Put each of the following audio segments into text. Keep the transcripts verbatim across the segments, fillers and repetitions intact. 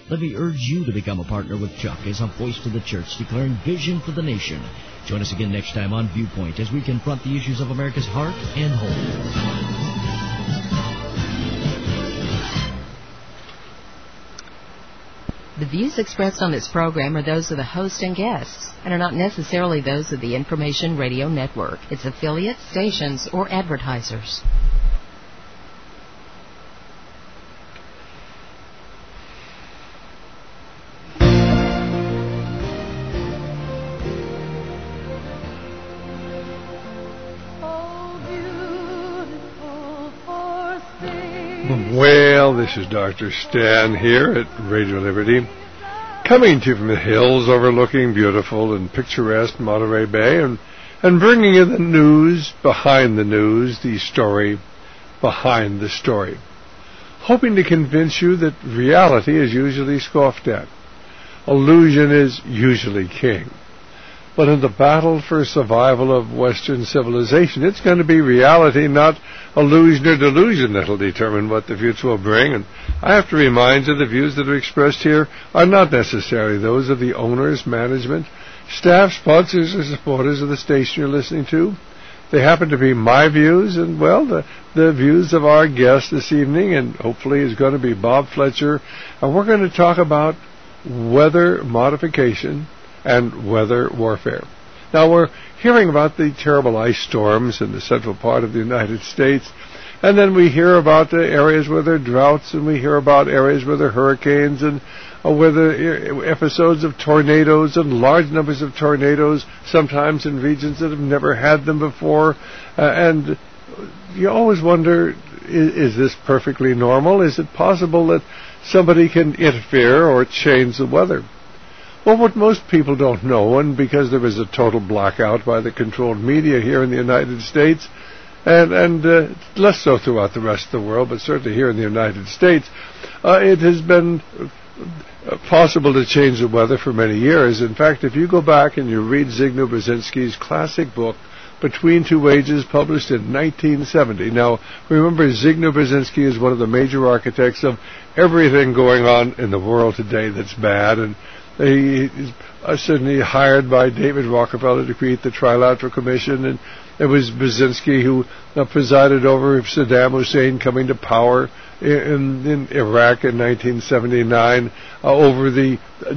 Let me urge you to become a partner with Chuck as a voice to the church declaring vision for the nation. Join us again next time on Viewpoint as we confront the issues of America's heart and home. The views expressed on this program are those of the host and guests and are not necessarily those of the Information Radio Network, its affiliates, stations, or advertisers. Well, this is Doctor Stan here at Radio Liberty, coming to you from the hills overlooking beautiful and picturesque Monterey Bay, and, and bringing you the news behind the news, the story behind the story, hoping to convince you that reality is usually scoffed at. Illusion is usually king. But in the battle for survival of Western civilization, it's going to be reality, not illusion or delusion, that will determine what the future will bring. And I have to remind you, the views that are expressed here are not necessarily those of the owners, management, staff, sponsors, or supporters of the station you're listening to. They happen to be my views and, well, the, the views of our guest this evening, and hopefully is going to be Bob Fletcher. And we're going to talk about weather modification and weather warfare. Now, we're hearing about the terrible ice storms in the central part of the United States, and then we hear about the areas where there are droughts, and we hear about areas where there are hurricanes, and uh, where there are episodes of tornadoes, and large numbers of tornadoes, sometimes in regions that have never had them before. Uh, and you always wonder, is, is this perfectly normal? Is it possible that somebody can interfere or change the weather? Well, what most people don't know, and because there is a total blackout by the controlled media here in the United States, and, and uh, less so throughout the rest of the world, but certainly here in the United States, uh, it has been uh, possible to change the weather for many years. In fact, if you go back and you read Zygmunt Brzezinski's classic book, Between Two Ages, published in nineteen seventy. Now, remember, Zygmunt Brzezinski is one of the major architects of everything going on in the world today that's bad, and he is suddenly hired by David Rockefeller to create the Trilateral Commission, and it was Brzezinski who uh, presided over Saddam Hussein coming to power in, in Iraq in nineteen seventy-nine, uh, over the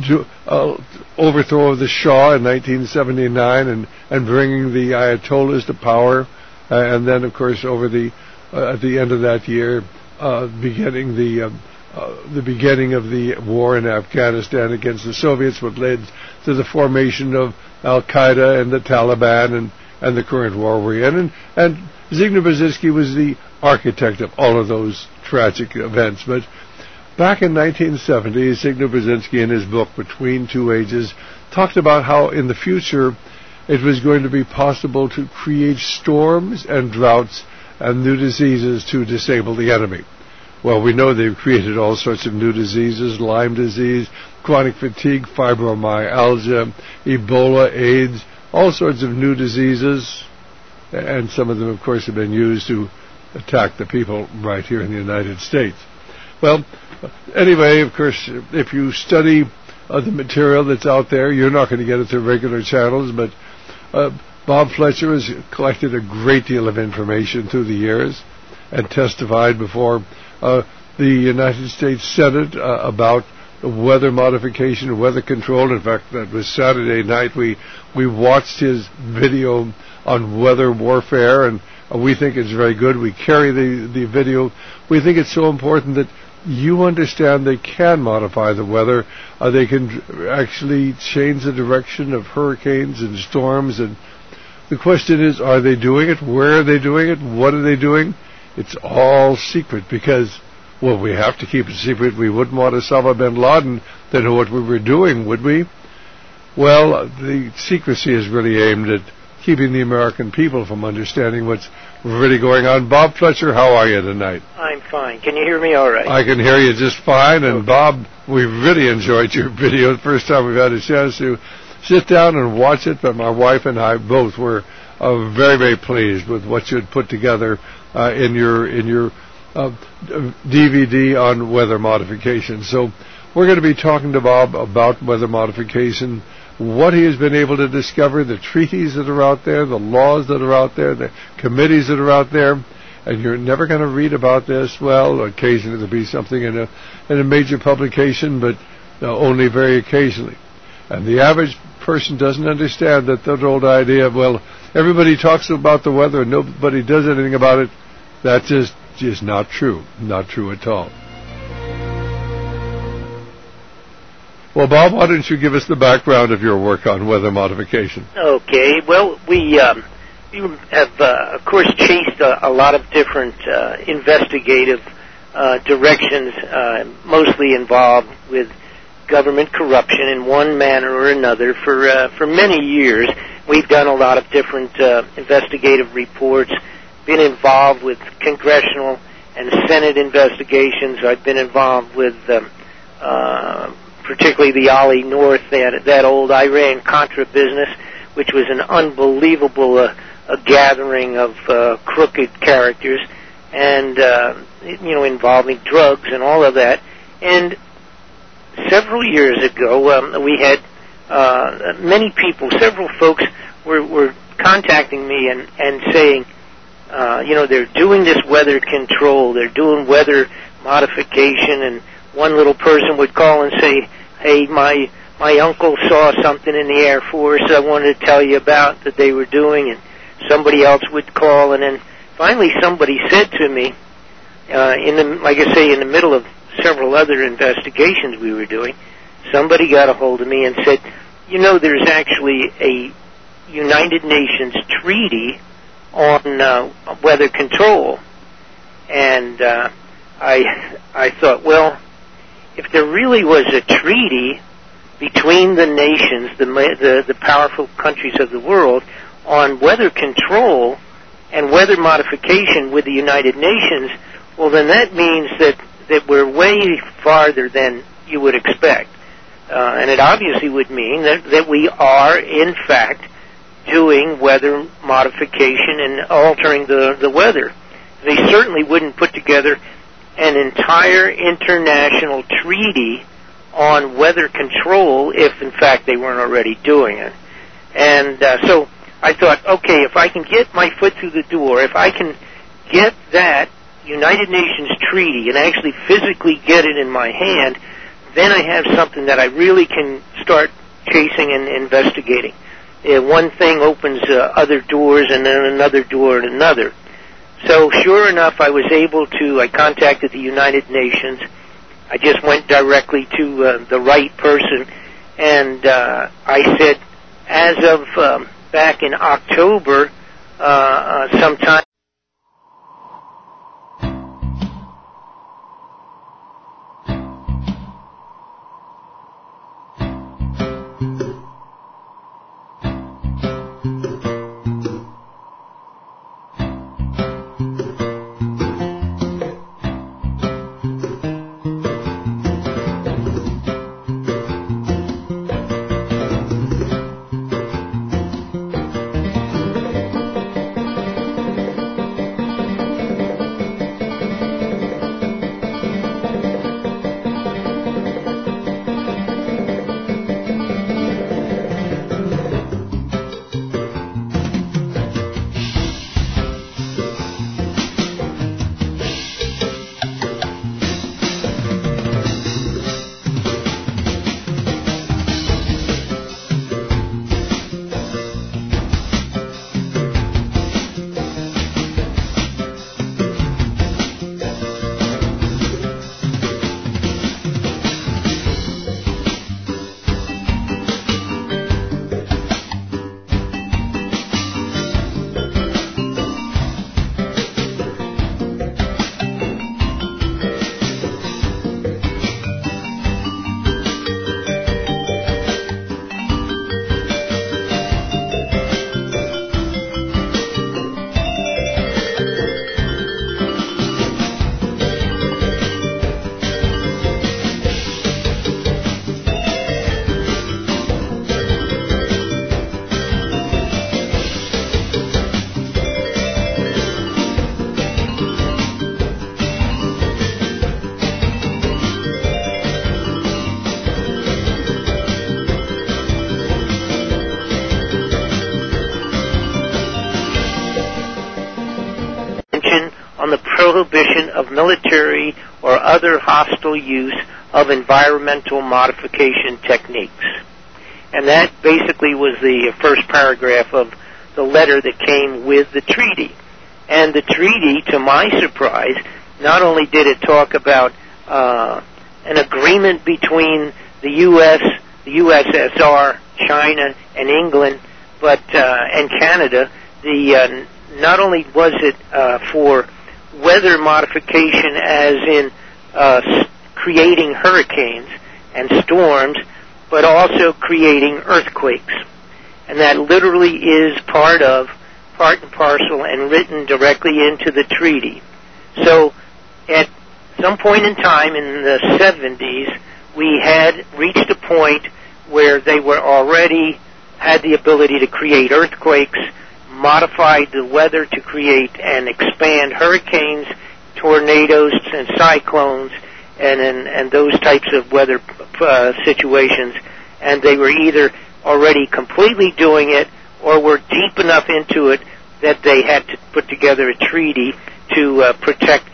uh, overthrow of the Shah in nineteen seventy-nine, and, and bringing the Ayatollahs to power, uh, and then, of course, over the uh, at the end of that year, uh, beginning the uh, Uh, the beginning of the war in Afghanistan against the Soviets, what led to the formation of Al-Qaeda and the Taliban and, and the current war we're in. And, and Zygmunt Brzezinski was the architect of all of those tragic events. But back in nineteen seventy, Zygmunt Brzezinski, in his book Between Two Ages, talked about how in the future it was going to be possible to create storms and droughts and new diseases to disable the enemy. Well, we know they've created all sorts of new diseases: Lyme disease, chronic fatigue, fibromyalgia, Ebola, AIDS, all sorts of new diseases. And some of them, of course, have been used to attack the people right here in the United States. Well, anyway, of course, if you study uh, the material that's out there, you're not going to get it through regular channels, but uh, Bob Fletcher has collected a great deal of information through the years and testified before Uh, the United States Senate uh, about weather modification and weather control. In fact, that was Saturday night. We we watched his video on weather warfare, and uh, we think it's very good. We carry the, the video. We think it's so important that you understand they can modify the weather. Uh, they can actually change the direction of hurricanes and storms. And the question is, are they doing it? Where are they doing it? What are they doing? It's all secret because, well, we have to keep it secret. We wouldn't want Osama bin Laden to know what we were doing, would we? Well, the secrecy is really aimed at keeping the American people from understanding what's really going on. Bob Fletcher, how are you tonight? I'm fine. Can you hear me all right? I can hear you just fine. And okay. Bob, we really enjoyed your video. The first time we've had a chance to sit down and watch it, but my wife and I both were uh, very, very pleased with what you had put together Uh, in your in your uh, D V D on weather modification. So We're going to be talking to Bob about weather modification, what he has been able to discover, the treaties that are out there, the laws that are out there, the committees that are out there. And you're never going to read about this. Well, occasionally there'll be something in a in a major publication, but uh, only very occasionally. And the average person doesn't understand that that old idea of, well, everybody talks about the weather and nobody does anything about it. That's just, just not true. Not true at all. Well, Bob, why don't you give us the background of your work on weather modification? Okay. Well, we... Um We have, uh, of course, chased a, a lot of different uh, investigative uh, directions, uh, mostly involved with government corruption in one manner or another for uh, for many years. We've done a lot of different uh, investigative reports, been involved with congressional and Senate investigations. I've been involved with um, uh, particularly the Ollie North, that, that old Iran-Contra business, which was an unbelievable uh, a gathering of uh, crooked characters and, uh, you know, involving drugs and all of that. And several years ago, um, we had uh, many people, several folks were, were contacting me and, and saying, uh, you know, they're doing this weather control, they're doing weather modification, and one little person would call and say, hey, my my uncle saw something in the Air Force I wanted to tell you about that they were doing, and somebody else would call, and then finally somebody said to me, uh, in the, like I say, in the middle of several other investigations we were doing, somebody got a hold of me and said, you know, there's actually a United Nations treaty on uh, weather control. And uh, I, I thought, well, if there really was a treaty between the nations, the, the, the powerful countries of the world, on weather control and weather modification with the United Nations, well, then that means that, that we're way farther than you would expect. Uh, and it obviously would mean that, that we are, in fact, doing weather modification and altering the, the weather. They certainly wouldn't put together an entire international treaty on weather control if, in fact, they weren't already doing it. And uh, so I thought, okay, if I can get my foot through the door, if I can get that United Nations treaty and actually physically get it in my hand, then I have something that I really can start chasing and investigating. Uh, one thing opens uh, other doors, and then another door and another. So sure enough, I was able to, I contacted the United Nations. I just went directly to uh, the right person, and uh, I said, as of um, back in October, uh, uh, sometime, prohibition of military or other hostile use of environmental modification techniques. And that basically was the first paragraph of the letter that came with the treaty. And the treaty, to my surprise, not only did it talk about uh, an agreement between the U S, the U S S R, China, and England, but uh, and Canada. The uh, not only was it uh, for weather modification, as in uh, creating hurricanes and storms, but also creating earthquakes, and that literally is part of, part and parcel, and written directly into the treaty. So, at some point in time in the seventies, we had reached a point where they were already had the ability to create earthquakes, modified the weather to create and expand hurricanes, tornadoes, and cyclones, and and, and those types of weather uh, situations. And they were either already completely doing it or were deep enough into it that they had to put together a treaty to uh, protect,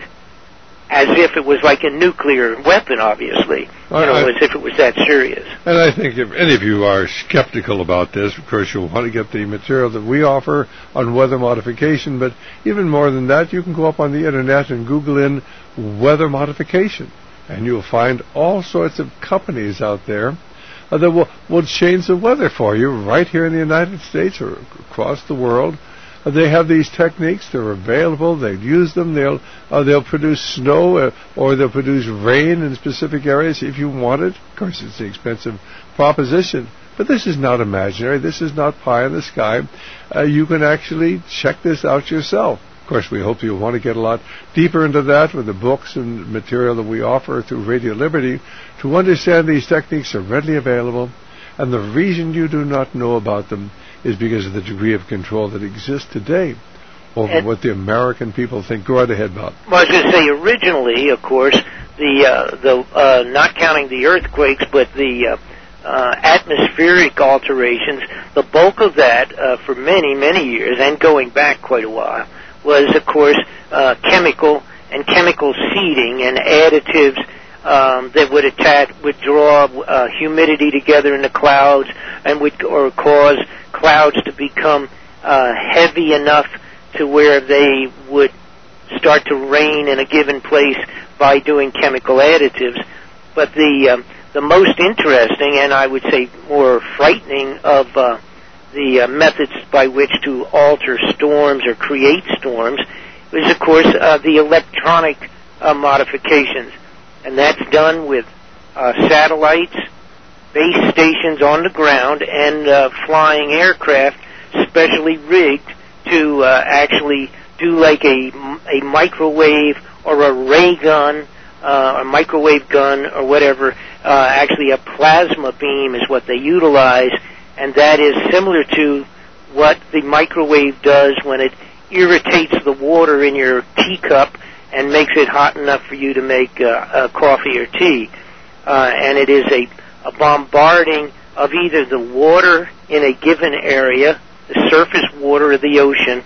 as if it was like a nuclear weapon, obviously, you know, I, as if it was that serious. And I think if any of you are skeptical about this, of course, you'll want to get the material that we offer on weather modification, but even more than that, you can go up on the Internet and Google in weather modification, and you'll find all sorts of companies out there uh, that will, will change the weather for you right here in the United States or across the world. Uh, they have these techniques. They're available. They use them. They'll uh, they'll produce snow uh, or they'll produce rain in specific areas if you want it. Of course, it's an expensive proposition, but this is not imaginary. This is not pie in the sky. Uh, you can actually check this out yourself. Of course, we hope you'll want to get a lot deeper into that with the books and material that we offer through Radio Liberty. To understand these techniques are readily available, and the reason you do not know about them is because of the degree of control that exists today over and what the American people think. Go right ahead, Bob. Well, I was going to say, originally, of course, the uh, the uh, not counting the earthquakes, but the uh, uh, atmospheric alterations, the bulk of that uh, for many, many years, and going back quite a while, was, of course, uh, chemical and chemical seeding and additives Um, that would attach, would draw uh, humidity together in the clouds, and would or cause clouds to become uh, heavy enough to where they would start to rain in a given place by doing chemical additives. But the um, the most interesting, and I would say more frightening, of uh, the uh, methods by which to alter storms or create storms is, of course, uh, the electronic uh, modifications. And that's done with uh, satellites, base stations on the ground, and uh, flying aircraft specially rigged to uh, actually do like a, a microwave or a ray gun, uh, a microwave gun or whatever. Uh, actually, a plasma beam is what they utilize, and that is similar to what the microwave does when it irritates the water in your teacup and makes it hot enough for you to make uh, uh, coffee or tea. Uh, and it is a, a bombarding of either the water in a given area, the surface water of the ocean,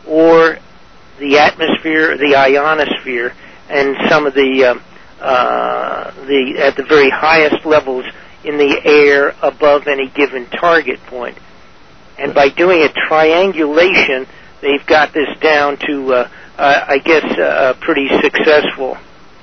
or the atmosphere, the ionosphere, and some of the, uh, uh, the at the very highest levels in the air above any given target point. And by doing a triangulation, they've got this down to uh, Uh, I guess, uh, pretty successful.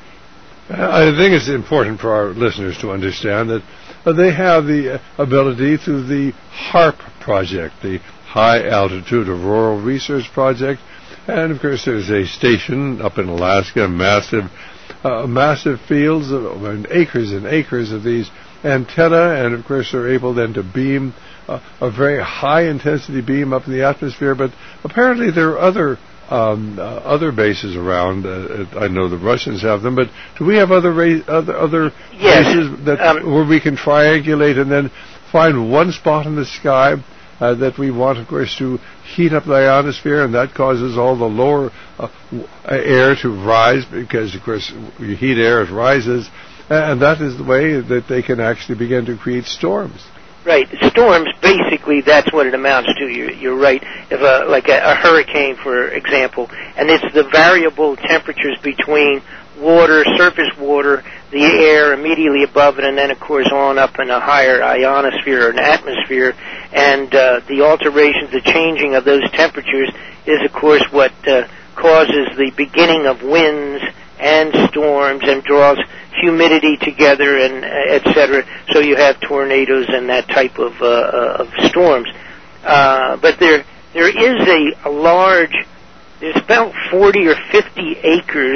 I think it's important for our listeners to understand that uh, they have the uh, ability through the HAARP project, the High Altitude Auroral Research Project, and of course there's a station up in Alaska, massive, uh, massive fields of and acres and acres of these antennae, and of course they're able then to beam uh, a very high intensity beam up in the atmosphere. But apparently there are other Um, uh, other bases around. Uh, I know the Russians have them, but do we have other ra- other other yes. bases that um, where we can triangulate and then find one spot in the sky uh, that we want, of course, to heat up the ionosphere, and that causes all the lower uh, air to rise because, of course, you heat air, it rises, and that is the way that they can actually begin to create storms. Right. Storms, basically, that's what it amounts to. You're, you're right. If a, like a, a hurricane, for example, and it's the variable temperatures between water, surface water, the air immediately above it, and then, of course, on up in a higher ionosphere or an atmosphere. And uh, the alterations, the changing of those temperatures is, of course, what uh, causes the beginning of winds and storms and draws humidity together and uh, et cetera. So you have tornadoes and that type of uh, of storms. Uh, but there there is a, a large, there's about forty or fifty acres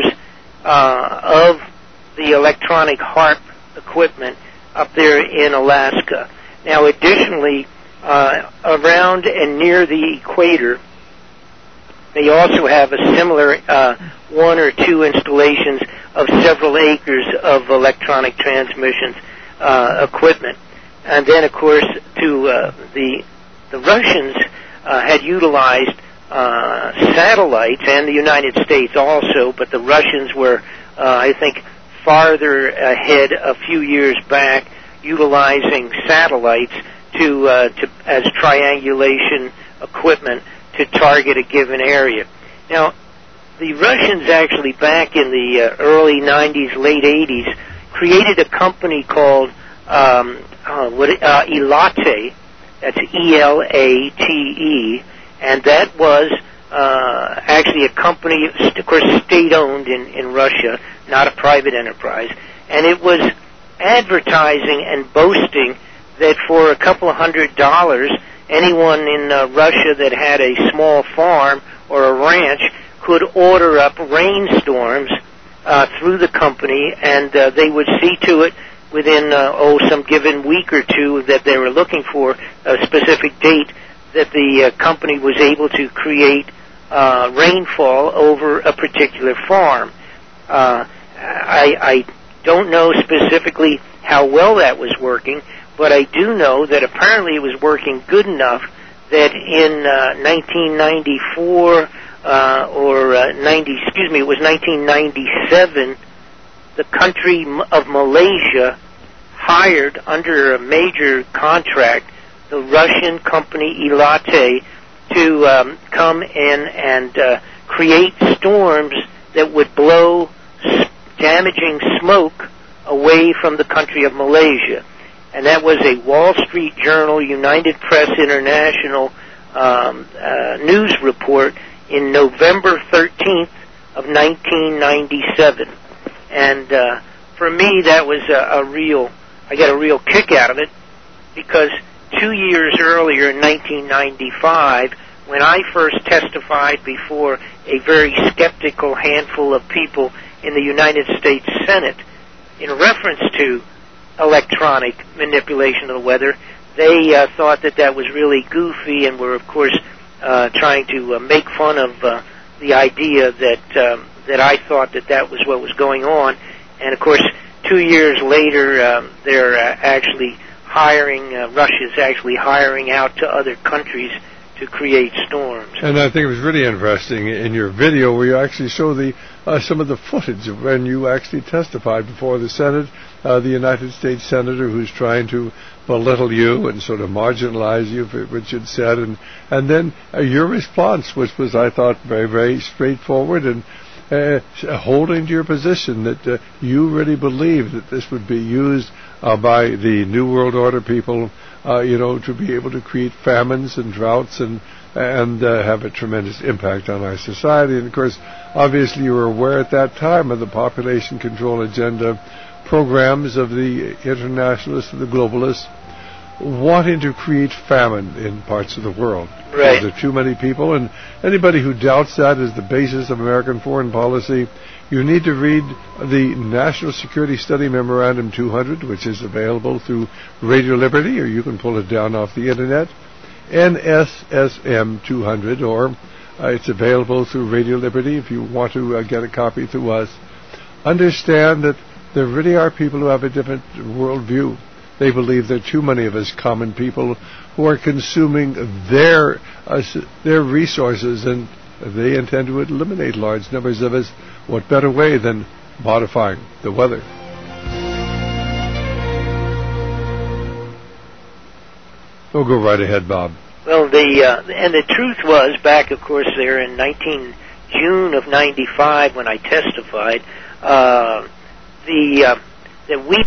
uh, of the electronic HAARP equipment up there in Alaska. Now, additionally, uh, around and near the equator, they also have a similar uh, one or two installations of several acres of electronic transmissions uh, equipment. And then, of course, to uh, the the Russians uh, had utilized uh, satellites, and the United States also, but the Russians were, uh, I think, farther ahead a few years back, utilizing satellites to uh, to as triangulation equipment to target a given area. Now, the Russians actually, back in the uh, early nineties, late eighties, created a company called um, uh, what, uh, Elate. That's E L A T E, and that was uh, actually a company, of course, state-owned in, in Russia, not a private enterprise, and it was advertising and boasting that for a couple of hundred dollars, anyone in uh, Russia that had a small farm or a ranch could order up rainstorms uh, through the company, and uh, they would see to it within, uh, oh, some given week or two that they were looking for, a specific date, that the uh, company was able to create uh, rainfall over a particular farm. Uh, I, I don't know specifically how well that was working, but I do know that apparently it was working good enough that in uh, nineteen ninety-four uh, or uh, ninety, excuse me, it was nineteen ninety-seven, the country of Malaysia hired under a major contract the Russian company Elate to um, come in and uh, create storms that would blow damaging smoke away from the country of Malaysia. And that was a Wall Street Journal, United Press International um, uh, news report in November thirteenth of nineteen ninety-seven. And uh, for me, that was a, a real, I got a real kick out of it, because two years earlier, in nineteen ninety-five, when I first testified before a very skeptical handful of people in the United States Senate in reference to electronic manipulation of the weather, they uh, thought that that was really goofy and were, of course, uh, trying to uh, make fun of uh, the idea that um, that I thought that that was what was going on. And, of course, two years later, um, they're uh, actually hiring, uh, Russia's actually hiring out to other countries to create storms. And I think it was really interesting in your video where you actually show the uh, some of the footage of when you actually testified before the Senate, uh, the United States Senator who's trying to belittle you and sort of marginalize you for what you'd said, and, and then uh, your response, which was, I thought, very, very straightforward and uh, holding to your position that uh, you really believe that this would be used uh, by the New World Order people, uh, you know, to be able to create famines and droughts and and uh, have a tremendous impact on our society. And, of course, obviously you were aware at that time of the population control agenda programs of the internationalists and the globalists wanting to create famine in parts of the world. Right. There are too many people, and anybody who doubts that as the basis of American foreign policy, you need to read the National Security Study Memorandum two hundred, which is available through Radio Liberty, or you can pull it down off the Internet, N S S M two hundred, or uh, it's available through Radio Liberty if you want to uh, get a copy through us. Understand that there really are people who have a different worldview. They believe there are too many of us common people who are consuming their uh, their resources, and they intend to eliminate large numbers of us. What better way than modifying the weather? Oh, go right ahead, Bob. Well, the uh, and the truth was, back, of course, there in nineteen June of ninety-five when I testified, uh, the uh, that we.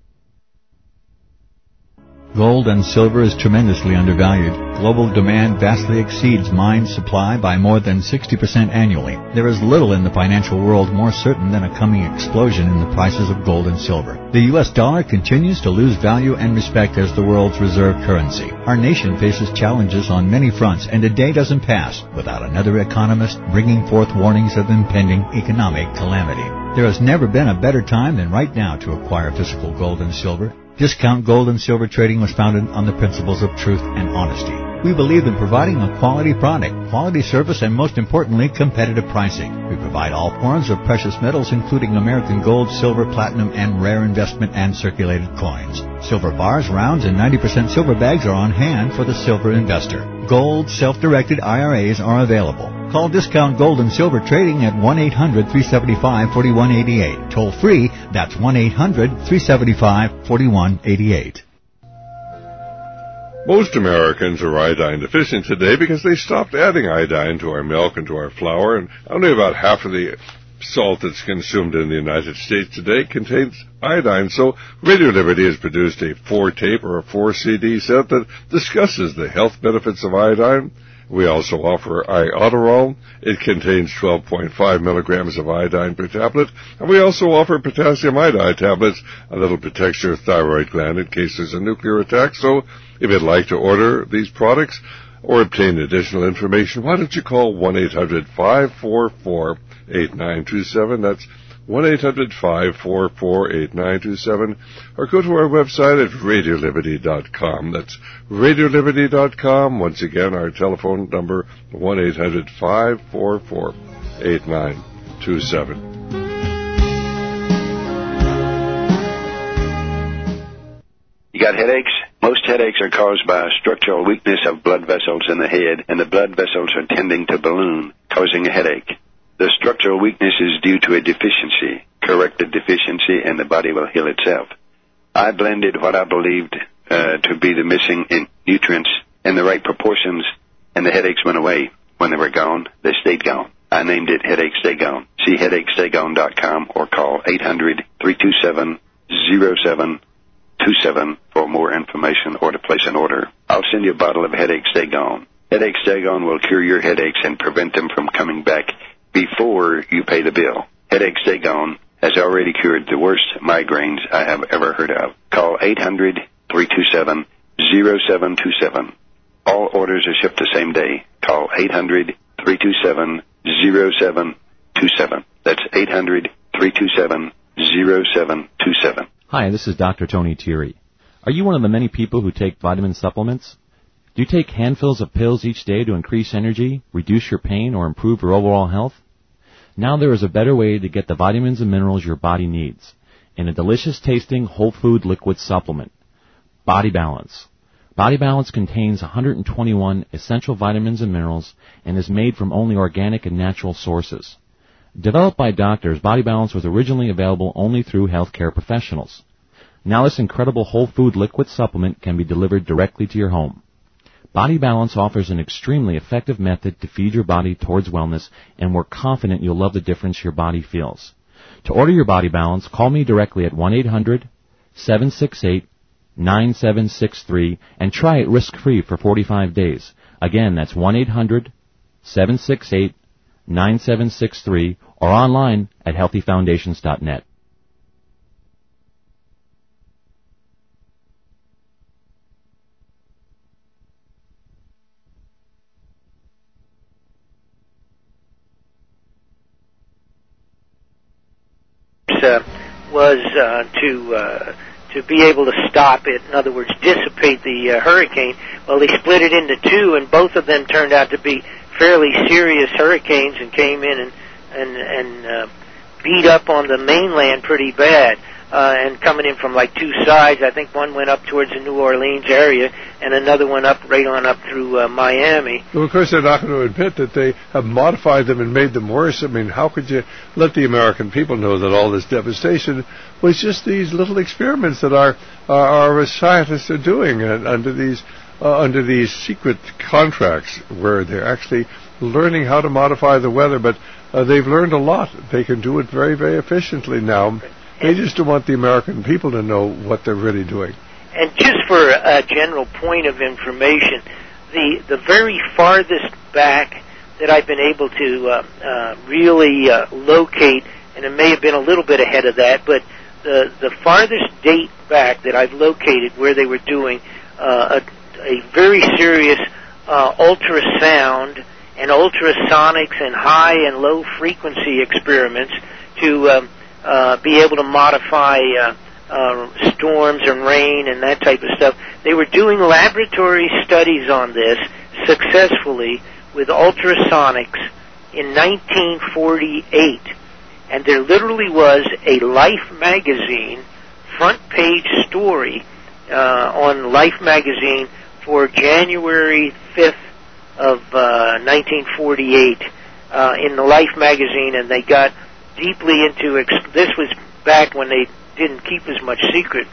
Gold and silver is tremendously undervalued. Global demand vastly exceeds mine supply by more than sixty percent annually. There is little in the financial world more certain than a coming explosion in the prices of gold and silver. The U S dollar continues to lose value and respect as the world's reserve currency. Our nation faces challenges on many fronts, and a day doesn't pass without another economist bringing forth warnings of impending economic calamity. There has never been a better time than right now to acquire physical gold and silver. Discount Gold and Silver Trading was founded on the principles of truth and honesty. We believe in providing a quality product, quality service, and most importantly, competitive pricing. We provide all forms of precious metals, including American gold, silver, platinum, and rare investment and circulated coins. Silver bars, rounds, and ninety percent silver bags are on hand for the silver investor. Gold self-directed I R As are available. Call Discount Gold and Silver Trading at one eight hundred, three seven five, four one eight eight. Toll free, that's one eight hundred, three seven five, four one eight eight. Most Americans are iodine deficient today because they stopped adding iodine to our milk and to our flour, and only about half of the salt that's consumed in the United States today contains iodine. So Radio Liberty has produced a four-tape or a four-C D set that discusses the health benefits of iodine. We also offer Iodoral. It contains twelve point five milligrams of iodine per tablet. And we also offer potassium iodide tablets, a little protects your thyroid gland in case there's a nuclear attack. So if you'd like to order these products or obtain additional information, why don't you call one eight hundred, five four four, eight nine two seven. That's one eight hundred, five four four, eight nine two seven, or go to our website at radio liberty dot com. That's radio liberty dot com. Once again, our telephone number, one eight hundred, five four four, eight nine two seven. You got headaches? Most headaches are caused by a structural weakness of blood vessels in the head, and the blood vessels are tending to balloon, causing a headache. The structural weakness is due to a deficiency. Correct the deficiency, and the body will heal itself. I blended what I believed uh, to be the missing in nutrients in the right proportions, and the headaches went away. When they were gone, they stayed gone. I named it Headache Stay Gone. See headache stay gone dot com or call eight hundred, three two seven, zero seven two seven for more information or to place an order. I'll send you a bottle of Headache Stay Gone. Headache Stay Gone will cure your headaches and prevent them from coming back before you pay the bill. Headache Stay Gone has already cured the worst migraines I have ever heard of. Call eight hundred, three two seven, zero seven two seven. All orders are shipped the same day. Call eight hundred, three two seven, zero seven two seven. That's eight hundred, three two seven, zero seven two seven. Hi, this is Doctor Tony Thierry. Are you one of the many people who take vitamin supplements? Do you take handfuls of pills each day to increase energy, reduce your pain, or improve your overall health? Now there is a better way to get the vitamins and minerals your body needs in a delicious-tasting whole food liquid supplement, Body Balance. Body Balance contains one hundred twenty-one essential vitamins and minerals and is made from only organic and natural sources. Developed by doctors, Body Balance was originally available only through healthcare professionals. Now this incredible whole food liquid supplement can be delivered directly to your home. Body Balance offers an extremely effective method to feed your body towards wellness, and we're confident you'll love the difference your body feels. To order your Body Balance, call me directly at one eight hundred, seven six eight, nine seven six three and try it risk-free for forty-five days. Again, that's one eight hundred, seven six eight, nine seven six three or online at healthy foundations dot net. Uh, was uh, to uh, to be able to stop it, in other words, dissipate the uh, hurricane. Well, they split it into two, and both of them turned out to be fairly serious hurricanes and came in and and, and uh, beat up on the mainland pretty bad. Uh, and coming in from like two sides, I think one went up towards the New Orleans area, and another one up right on up through uh, Miami. Well, of course, they're not going to admit that they have modified them and made them worse. I mean, how could you let the American people know that all this devastation was just these little experiments that our uh, our scientists are doing uh, under these uh, under these secret contracts where they're actually learning how to modify the weather, but uh, they've learned a lot. They can do it very, very efficiently now. They just don't want the American people to know what they're really doing. And just for a general point of information, the the very farthest back that I've been able to uh, uh, really uh, locate, and it may have been a little bit ahead of that, but the the farthest date back that I've located where they were doing uh, a, a very serious uh, ultrasound and ultrasonics and high and low frequency experiments to um, uh, be able to modify uh, uh, storms and rain and that type of stuff. They were doing laboratory studies on this successfully with ultrasonics in nineteen forty-eight. And there literally was a Life magazine front page story uh, on Life magazine for January fifth of uh, nineteen forty-eight uh, in the Life magazine, and they got deeply into ex- this was back when they didn't keep as much secret.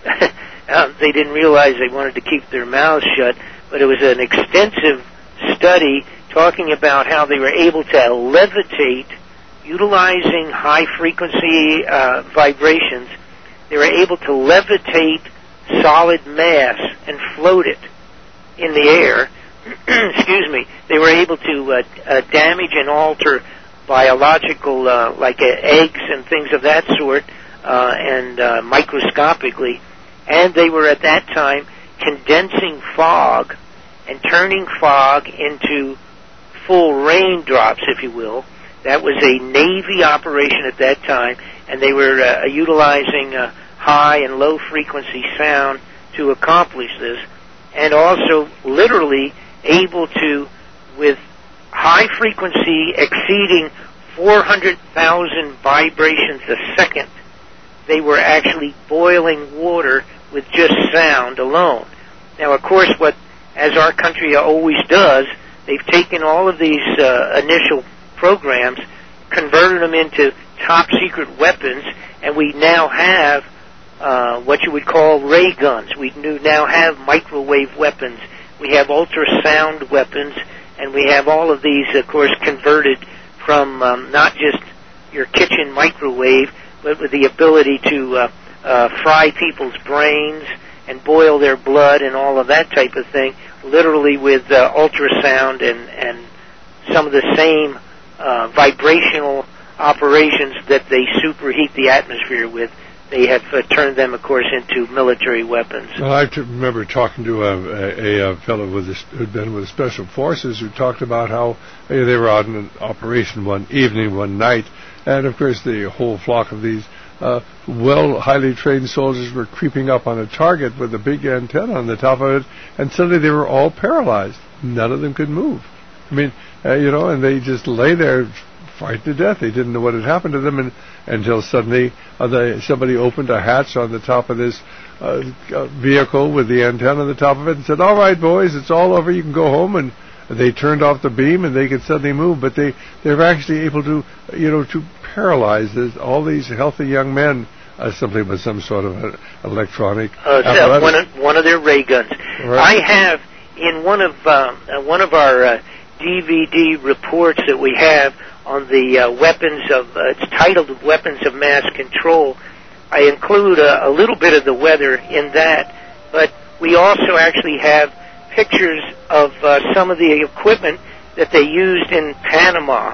uh, they didn't realize they wanted to keep their mouths shut, but it was an extensive study talking about how they were able to levitate utilizing high frequency uh, vibrations. They were able to levitate solid mass and float it in the air. Excuse me. They were able to uh, uh, damage and alter biological, uh, like uh, eggs and things of that sort, uh, and uh, microscopically. And they were at that time condensing fog and turning fog into full raindrops, if you will. That was a Navy operation at that time, and they were uh, utilizing uh, high and low frequency sound to accomplish this, and also literally able to, with high frequency exceeding four hundred thousand vibrations a second, they were actually boiling water with just sound alone. Now, of course, what, as our country always does, they've taken all of these uh, initial programs, converted them into top secret weapons, and we now have uh, what you would call ray guns. We now have microwave weapons. We have ultrasound weapons, and we have all of these, of course, converted from um, not just your kitchen microwave, but with the ability to uh, uh, fry people's brains and boil their blood and all of that type of thing, literally with uh, ultrasound and, and some of the same uh, vibrational operations that they superheat the atmosphere with. They have uh, turned them, of course, into military weapons. Well, I t- remember talking to a, a, a fellow with this, who'd been with the Special Forces who talked about how uh, they were out in an operation one evening, one night, and, of course, the whole flock of these uh, well, highly trained soldiers were creeping up on a target with a big antenna on the top of it, and suddenly they were all paralyzed. None of them could move. I mean, uh, you know, and they just lay there frightened to death. They didn't know what had happened to them, and until suddenly uh, they, somebody opened a hatch on the top of this uh, uh, vehicle with the antenna on the top of it and said, "All right, boys, it's all over. You can go home." And they turned off the beam, and they could suddenly move. But they, they were actually able to, you know, to paralyze this, all these healthy young men uh, simply with some sort of a, electronic uh, so one, of, one of their ray guns. Right. I have in one of uh, one of our uh, D V D reports that we have on the uh, weapons of, uh, it's titled Weapons of Mass Control. I include a, a little bit of the weather in that, but we also actually have pictures of uh, some of the equipment that they used in Panama.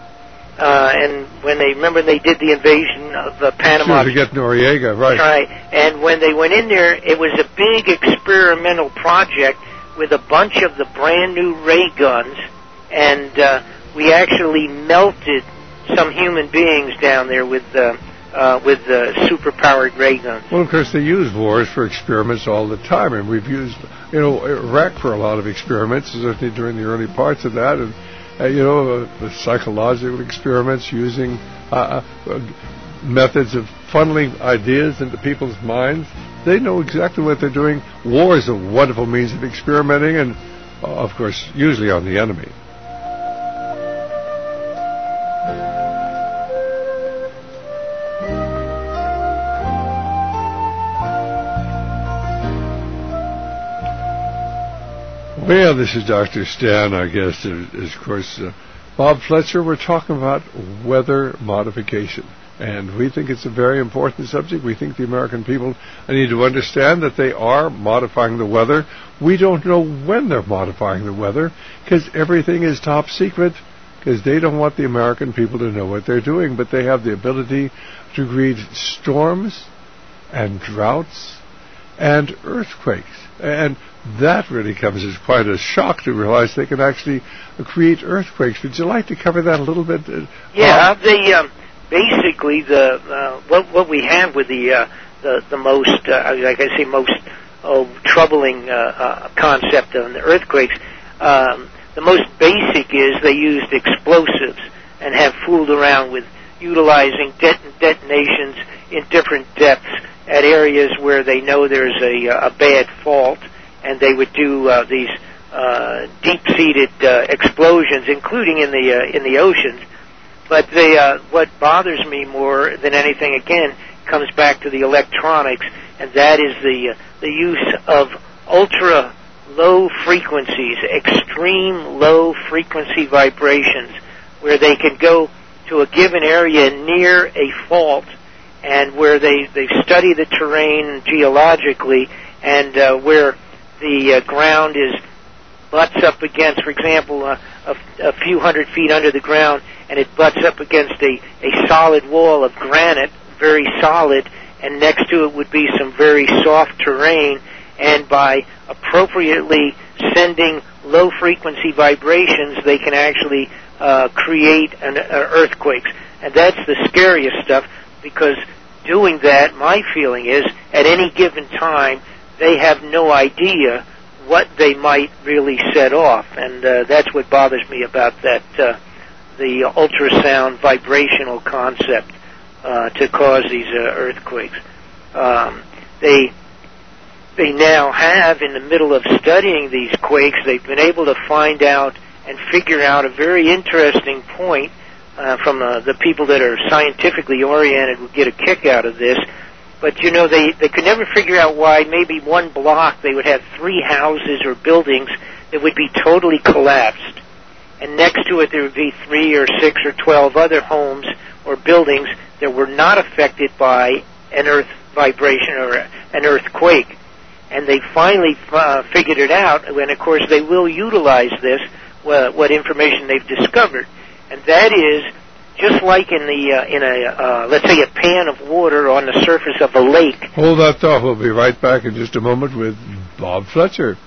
Uh, and when they, remember they did the invasion of uh, Panama. Sure, to get Noriega, right. Right. And when they went in there, it was a big experimental project with a bunch of the brand new ray guns, and uh, we actually melted some human beings down there with uh, uh, with uh, super-powered ray guns. Well, of course, they use wars for experiments all the time, and we've used, you know, Iraq for a lot of experiments, certainly during the early parts of that, and, uh, you know, uh, the psychological experiments using uh, uh, methods of funneling ideas into people's minds. They know exactly what they're doing. War is a wonderful means of experimenting, and, uh, of course, usually on the enemy. Well, this is Doctor Stan. Our guest is, is of course, uh, Bob Fletcher. We're talking about weather modification. And we think it's a very important subject. We think the American people need to understand that they are modifying the weather. We don't know when they're modifying the weather because everything is top secret because they don't want the American people to know what they're doing. But they have the ability to create storms and droughts and earthquakes. And that really comes as quite a shock to realize they can actually create earthquakes. Would you like to cover that a little bit? Yeah, the... Um Basically, the uh, what what we have with the uh, the the most, uh, like I say, most oh, troubling uh, uh, concept of the earthquakes. Um, the most basic is they used explosives and have fooled around with utilizing det- detonations in different depths at areas where they know there's a, a bad fault, and they would do uh, these uh, deep-seated uh, explosions, including in the uh, in the oceans. But they, uh, what bothers me more than anything, again, comes back to the electronics, and that is the uh, the use of ultra low frequencies, extreme low frequency vibrations, where they can go to a given area near a fault, and where they, they study the terrain geologically, and uh, where the uh, ground is butts up against, for example, uh, a, a few hundred feet under the ground, and it butts up against a, a solid wall of granite, very solid, and next to it would be some very soft terrain, and by appropriately sending low-frequency vibrations, they can actually uh, create an, uh, earthquakes. And that's the scariest stuff, because doing that, my feeling is, at any given time, they have no idea what they might really set off, and uh, that's what bothers me about that, uh, the ultrasound vibrational concept uh, to cause these uh, earthquakes. Um, they they now have, in the middle of studying these quakes, they've been able to find out and figure out a very interesting point uh, from uh, the people that are scientifically oriented would get a kick out of this. But, you know, they, they could never figure out why maybe one block they would have three houses or buildings that would be totally collapsed. And next to it there would be three or six or twelve other homes or buildings that were not affected by an earth vibration or an earthquake. And they finally uh, figured it out, and of course they will utilize this, uh, what information they've discovered. And that is, just like in the uh, in a uh, let's say a pan of water on the surface of a lake. Hold that thought. We'll be right back in just a moment with Bob Fletcher.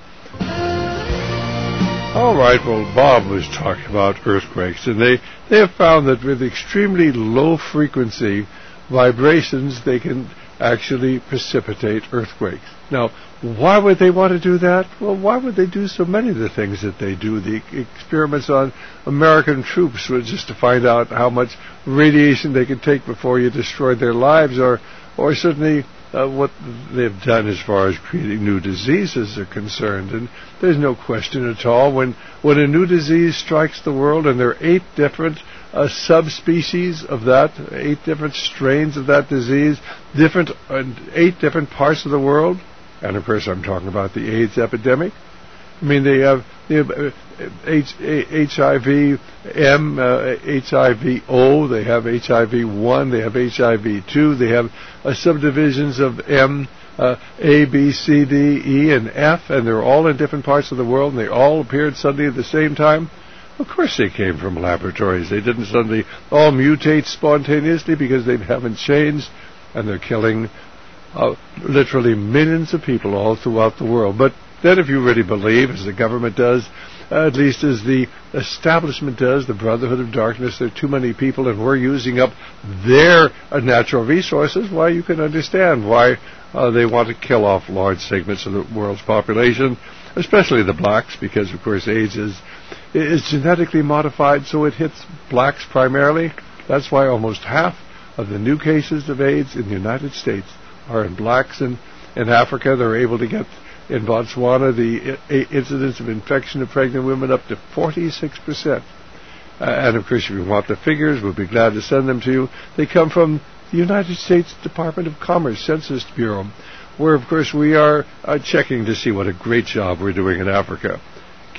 All right. Well, Bob was talking about earthquakes, and they they have found that with extremely low frequency vibrations, they can actually precipitate earthquakes. Now, why would they want to do that? Well, why would they do so many of the things that they do? The experiments on American troops were just to find out how much radiation they could take before you destroyed their lives, or, or certainly uh, what they've done as far as creating new diseases are concerned. And there's no question at all, when, when a new disease strikes the world, and there are eight different Uh, subspecies of that, eight different strains of that disease, different uh, eight different parts of the world, and of course I'm talking about the AIDS epidemic. I mean, they have, they have uh, H, H I V M, uh, H I V O, they have H I V one, they have H I V two, they have uh, subdivisions of M, uh, A, B, C, D, E, and F, and they're all in different parts of the world, and they all appeared suddenly at the same time. Of course they came from laboratories. They didn't suddenly all mutate spontaneously because they haven't changed, and they're killing uh, literally millions of people all throughout the world. But then if you really believe, as the government does, uh, at least as the establishment does, the Brotherhood of Darkness, there are too many people and we're using up their uh, natural resources, why, you can understand why uh, they want to kill off large segments of the world's population, especially the blacks, because, of course, AIDS is is genetically modified, so it hits blacks primarily. That's why almost half of the new cases of AIDS in the United States are in blacks. And in Africa, they're able to get, in Botswana, the I- incidence of infection of pregnant women up to forty-six percent. Uh, and, of course, if you want the figures, we'll be glad to send them to you. They come from the United States Department of Commerce Census Bureau, where, of course, we are uh, checking to see what a great job we're doing in Africa.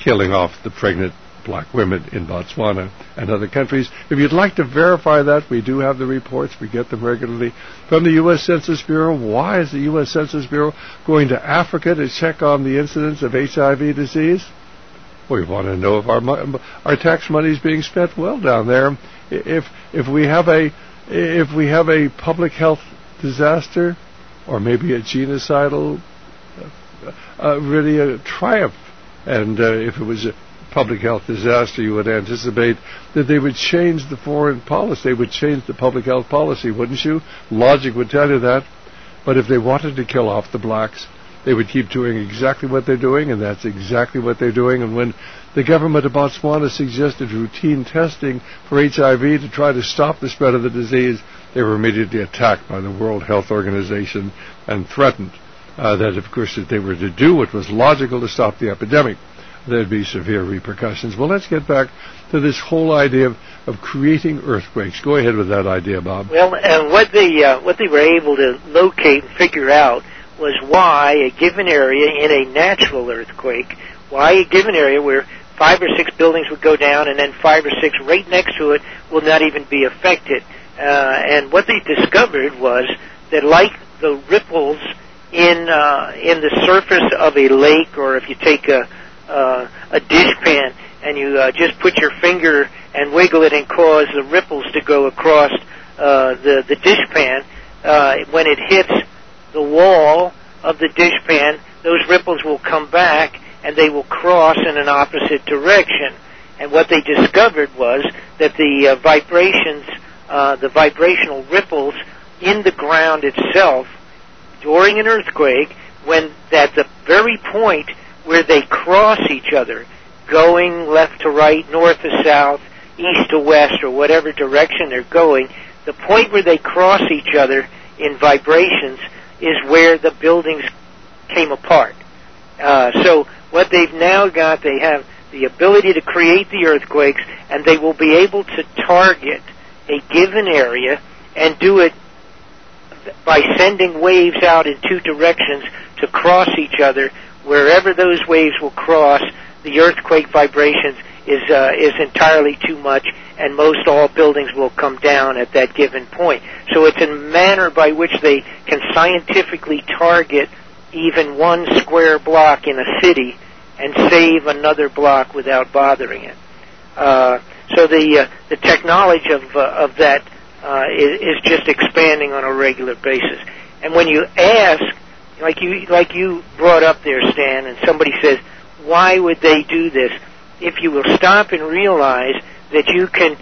killing off the pregnant black women in Botswana and other countries. If you'd like to verify that, we do have the reports. We get them regularly from the U S Census Bureau. Why is the U S Census Bureau going to Africa to check on the incidence of H I V disease? We want to know if our our tax money is being spent well down there. If if we have a if we have a public health disaster, or maybe a genocidal, uh, uh, really a triumph. And uh, if it was a public health disaster, you would anticipate that they would change the foreign policy. They would change the public health policy, wouldn't you? Logic would tell you that. But if they wanted to kill off the blacks, they would keep doing exactly what they're doing, and that's exactly what they're doing. And when the government of Botswana suggested routine testing for H I V to try to stop the spread of the disease, they were immediately attacked by the World Health Organization and threatened uh, that, of course, if they were to do what was logical to stop the epidemic, there'd be severe repercussions. Well, let's get back to this whole idea of, of creating earthquakes. Go ahead with that idea, Bob. Well, uh, what they uh, what they were able to locate and figure out was why a given area in a natural earthquake, why a given area where five or six buildings would go down and then five or six right next to it will not even be affected. Uh, and what they discovered was that, like the ripples in uh, in the surface of a lake, or if you take a uh, a dishpan and you uh, just put your finger and wiggle it and cause the ripples to go across uh, the the dishpan, uh, when it hits the wall of the dishpan, those ripples will come back and they will cross in an opposite direction. And what they discovered was that the uh, vibrations, uh, the vibrational ripples in the ground itself during an earthquake, when at the very point where they cross each other, going left to right, north to south, east to west, or whatever direction they're going, the point where they cross each other in vibrations is where the buildings came apart. Uh, so what they've now got, they have the ability to create the earthquakes, and they will be able to target a given area and do it by sending waves out in two directions to cross each other. Wherever those waves will cross, the earthquake vibrations is uh, is entirely too much, and most all buildings will come down at that given point. So it's a manner by which they can scientifically target even one square block in a city and save another block without bothering it. Uh, so the uh, the technology of uh, of that uh, is, is just expanding on a regular basis. And when you ask, like you like you brought up there, Stan, and somebody says, why would they do this? If you will stop and realize that you can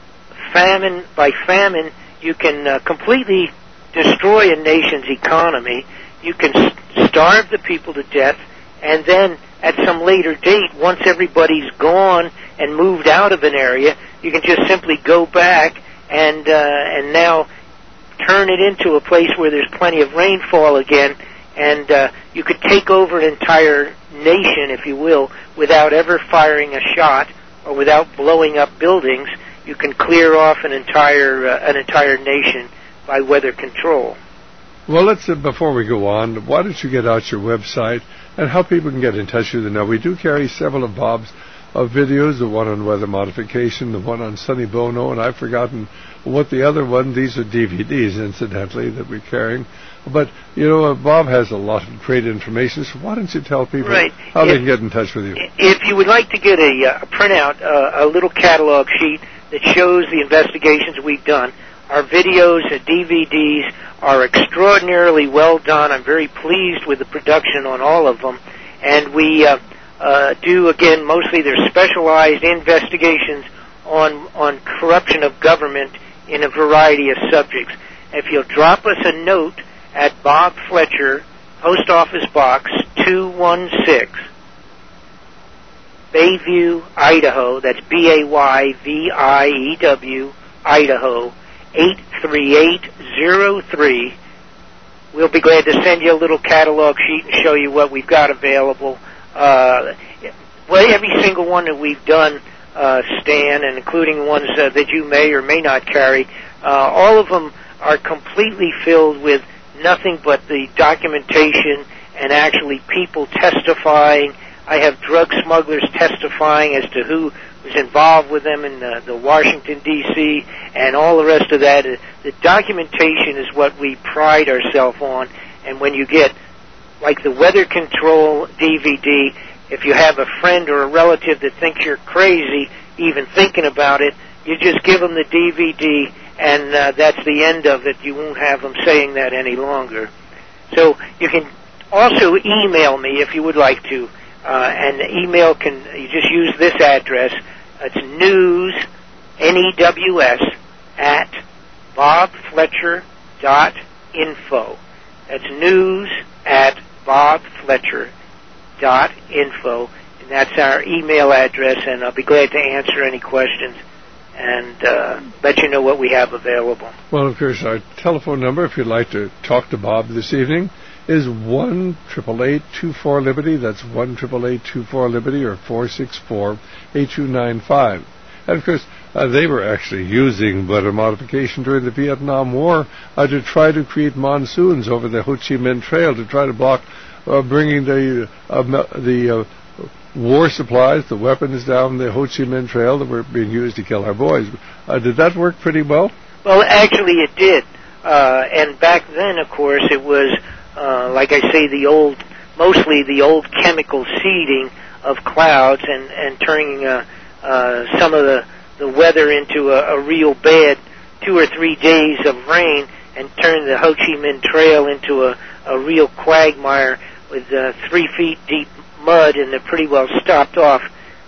famine by famine, you can uh, completely destroy a nation's economy. You can st- starve the people to death, and then at some later date, once everybody's gone and moved out of an area, you can just simply go back and uh, and now turn it into a place where there's plenty of rainfall again, and uh, you could take over an entire nation, if you will, without ever firing a shot or without blowing up buildings. You can clear off an entire uh, an entire nation by weather control. Well, let's, uh, before we go on, why don't you get out your website and how people can get in touch with you. Now, we do carry several of Bob's uh, videos, the one on weather modification, the one on Sonny Bono, and I've forgotten what the other one, these are D V Ds, incidentally, that we're carrying. But, you know, uh, Bob has a lot of great information, so why don't you tell people right. how if, they can get in touch with you? If you would like to get a, a printout, uh, a little catalog sheet that shows the investigations we've done, our videos and D V Ds are extraordinarily well done. I'm very pleased with the production on all of them. And we uh, uh, do, again, mostly they're specialized investigations on, on corruption of government in a variety of subjects. If you'll drop us a note at Bob Fletcher, Post Office Box two one six, Bayview, Idaho, that's B A Y V I E W, Idaho, eight three eight zero three. We'll be glad to send you a little catalog sheet and show you what we've got available. Uh, well, every single one that we've done, uh, Stan, and including ones uh, that you may or may not carry, uh, all of them are completely filled with nothing but the documentation and actually people testifying I have drug smugglers testifying as to who was involved with them in the, the Washington, D C, and all the rest of that. The documentation is what we pride ourselves on, and when you get, like the weather control D V D, if you have a friend or a relative that thinks you're crazy even thinking about it, you just give them the D V D, and uh, that's the end of it. You won't have them saying that any longer. So you can also email me if you would like to, uh, and the email can, you just use this address. It's news, N E W S, at bob fletcher dot info. That's news at bob fletcher dot info, and that's our email address, and I'll be glad to answer any questions and uh, let you know what we have available. Well, of course, our telephone number, if you'd like to talk to Bob this evening, is one eight eight eight, two four, Liberty. That's one eight eight eight, two four, Liberty, or four six four, eight two nine five. And, of course, uh, they were actually using weather modification during the Vietnam War uh, to try to create monsoons over the Ho Chi Minh Trail to try to block uh, bringing the uh, the uh, war supplies, the weapons down the Ho Chi Minh Trail that were being used to kill our boys. Uh, did that work pretty well? Well, actually it did. Uh, and back then, of course, it was, uh, like I say, the old, mostly the old chemical seeding of clouds and, and turning uh, uh, some of the, the weather into a, a real bad two or three days of rain and turn the Ho Chi Minh Trail into a, a real quagmire with uh, three feet deep mud, and they pretty well stopped off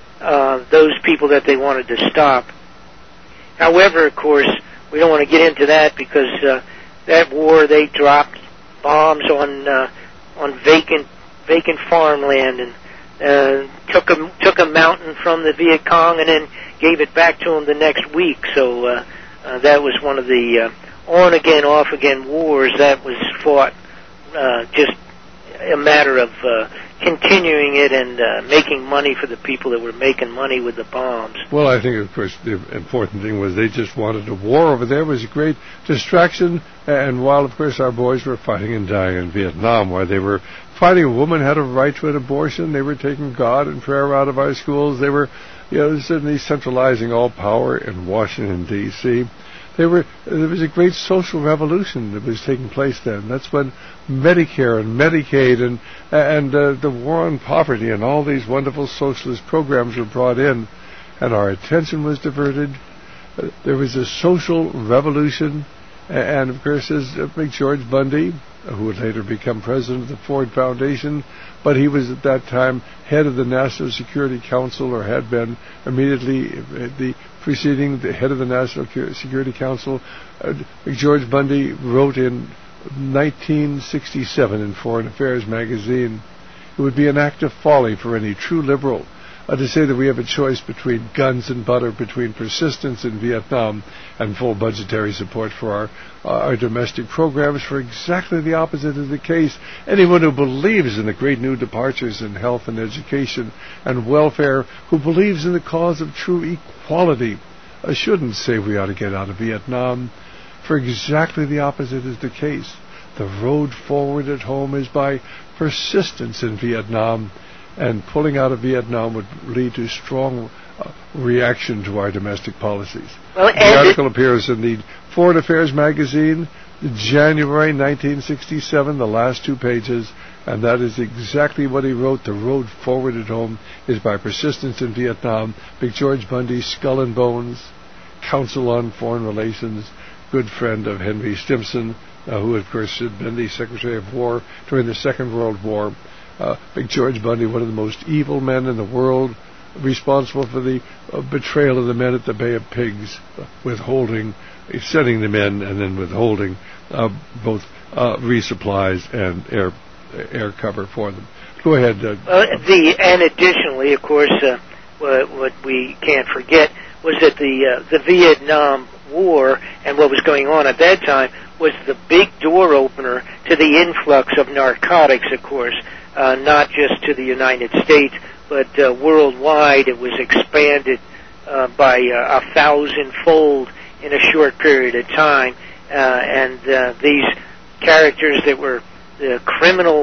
uh, those people that they wanted to stop. However, of course, we don't want to get into that because uh, that war, they dropped bombs on uh, on vacant vacant farmland and uh, took a took a mountain from the Viet Cong and then gave it back to them the next week. So uh, uh, that was one of the uh, on again, off again wars that was fought. Uh, just a matter of uh, continuing it and uh, making money for the people that were making money with the bombs. Well, I think, of course, the important thing was they just wanted a war over there. It was a great distraction. And while, of course, our boys were fighting and dying in Vietnam, where they were fighting a woman had a right to an abortion, they were taking God and prayer out of our schools. They were, you know, certainly centralizing all power in Washington, D C They were, there was a great social revolution that was taking place then. That's when Medicare and Medicaid and and uh, the war on poverty and all these wonderful socialist programs were brought in, and our attention was diverted. Uh, there was a social revolution, and of course, as uh, George Bundy, who would later become president of the Ford Foundation, but he was at that time head of the National Security Council, or had been immediately the preceding the head of the National Security Council. Uh, George Bundy wrote in nineteen sixty-seven in Foreign Affairs magazine, "It would be an act of folly for any true liberal uh, to say that we have a choice between guns and butter, between persistence in Vietnam and full budgetary support for our uh, our domestic programs, for exactly the opposite is the case. Anyone who believes in the great new departures in health and education and welfare, who believes in the cause of true equality, uh, shouldn't say we ought to get out of Vietnam, for exactly the opposite is the case. The road forward at home is by persistence in Vietnam, and pulling out of Vietnam would lead to strong uh, reaction to our domestic policies." Well, the article appears in the Foreign Affairs magazine, January nineteen sixty-seven, the last two pages, and that is exactly what he wrote. The road forward at home is by persistence in Vietnam. Big George Bundy, Skull and Bones, Council on Foreign Relations, good friend of Henry Stimson, uh, who, of course, had been the Secretary of War during the Second World War. Uh, Big George Bundy, one of the most evil men in the world, responsible for the uh, betrayal of the men at the Bay of Pigs, uh, withholding, uh, sending them in and then withholding uh, both uh, resupplies and air air cover for them. Go ahead. Uh, well, the and additionally, of course, uh, what, what we can't forget was that the uh, the Vietnam War and what was going on at that time was the big door opener to the influx of narcotics, of course, uh, not just to the United States, but uh, worldwide. It was expanded uh, by uh, a thousand-fold in a short period of time, uh, and uh, these characters that were the criminal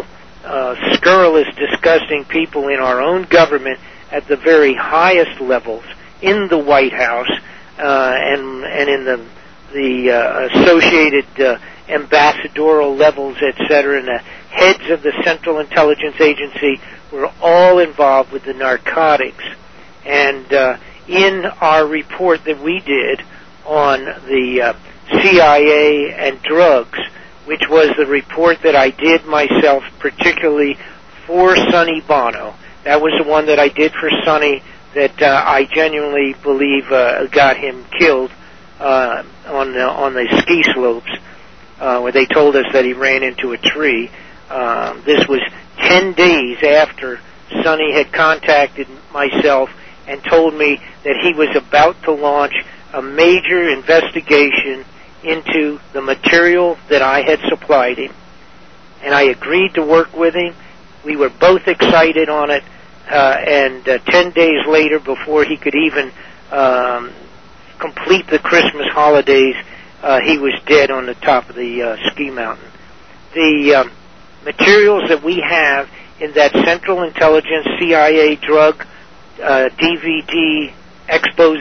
uh, scurrilous, disgusting people in our own government at the very highest levels in the White House uh, and and in the the uh, associated uh, ambassadorial levels, et cetera, and the heads of the Central Intelligence Agency were all involved with the narcotics. And uh, in our report that we did on the uh, C I A and drugs, which was the report that I did myself, particularly for Sonny Bono. That was the one that I did for Sonny that uh, I genuinely believe uh, got him killed uh, on the, on the ski slopes, uh, where they told us that he ran into a tree. Uh, this was ten days after Sonny had contacted myself and told me that he was about to launch a major investigation into the material that I had supplied him. And I agreed to work with him. We were both excited on it, uh, and uh, ten days later, before he could even um, complete the Christmas holidays, uh, he was dead on the top of the uh, ski mountain. The um, materials that we have in that Central Intelligence C I A drug uh, D V D expose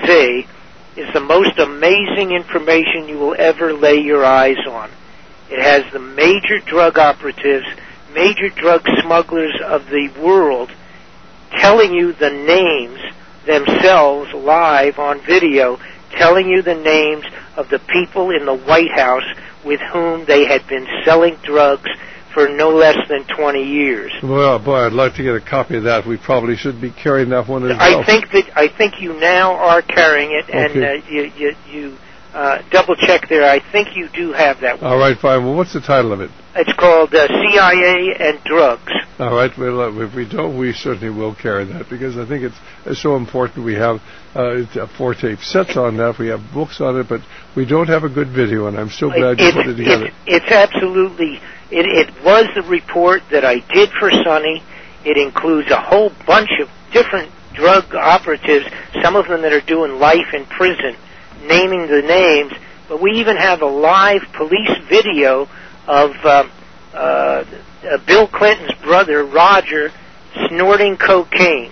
is the most amazing information you will ever lay your eyes on. It has the major drug operatives, major drug smugglers of the world telling you the names themselves live on video, telling you the names of the people in the White House with whom they had been selling drugs for no less than twenty years. Well, boy, I'd like to get a copy of that. We probably should be carrying that one as I well. think that I think you now are carrying it, and okay. uh, you you, you uh, double check there. I think you do have that one. All right, fine. Well, what's the title of it? It's called uh, C I A and Drugs. All right. Well, uh, if we don't, we certainly will carry that, because I think it's, it's so important. We have uh, four tape sets on that. We have books on it, but we don't have a good video, and I'm so glad you it's, put it together. It's, it's absolutely... It, it was the report that I did for Sonny. It includes a whole bunch of different drug operatives, some of them that are doing life in prison, naming the names. But we even have a live police video of uh, uh, uh, Bill Clinton's brother, Roger, snorting cocaine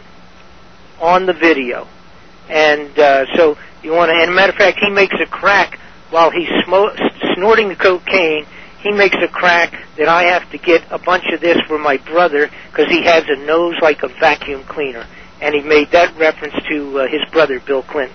on the video. And uh, so you want to, and a matter of fact, he makes a crack while he's smo- snorting the cocaine. He makes a crack that I have to get a bunch of this for my brother because he has a nose like a vacuum cleaner. And he made that reference to uh, his brother, Bill Clinton.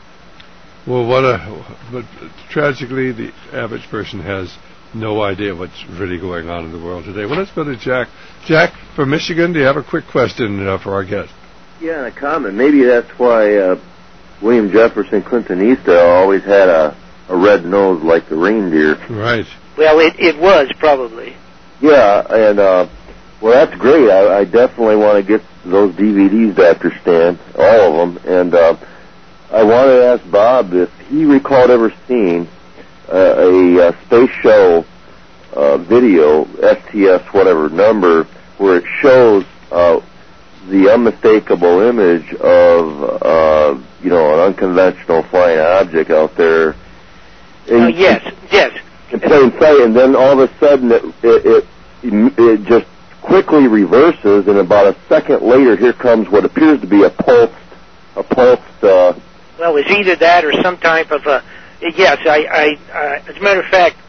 Well, what a... But tragically, the average person has no idea what's really going on in the world today. Well, let's go to Jack. Jack, from Michigan, do you have a quick question uh, for our guest? Yeah, and a comment. Maybe that's why uh, William Jefferson Clintonista always had a, a red nose like the reindeer. Right. Well, it, it was, probably. Yeah, and, uh, well, that's great. I, I definitely want to get those D V Ds, Doctor Stan, all of them. And uh, I wanted to ask Bob if he recalled ever seeing uh, a, a space shuttle uh, video, S T S whatever number, where it shows uh, the unmistakable image of, uh, you know, an unconventional flying object out there. Oh, yes, yes. In plain sight, and then all of a sudden it, it, it, it just quickly reverses, and about a second later, here comes what appears to be a pulsed, a pulsed. Uh, well, it's either that or some type of a. Yes, I. I uh, as a matter of fact,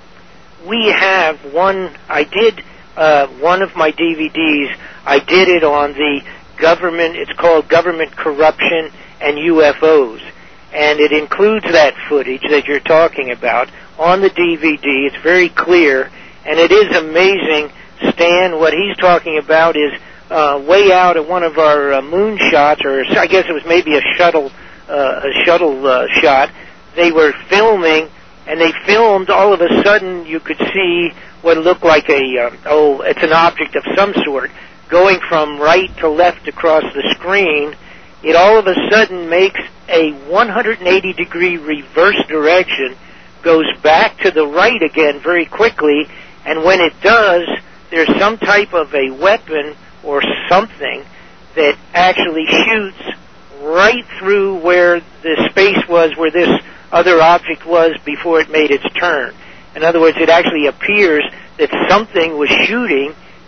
we have one. I did uh, one of my D V Ds. I did it on the government. It's called Government Corruption and U F Os, and it includes that footage that you're talking about on the D V D. It's very clear, and it is amazing. Stan, what he's talking about is uh, way out at one of our uh, moon shots, or I guess it was maybe a shuttle, uh, a shuttle uh, shot. They were filming, and they filmed. All of a sudden, you could see what looked like a uh, oh, it's an object of some sort going from right to left across the screen. It all of a sudden makes a one hundred eighty degree reverse direction, goes back to the right again very quickly, and when it does, there's some type of a weapon or something that actually shoots right through where the space was, where this other object was before it made its turn. In other words, it actually appears that something was shooting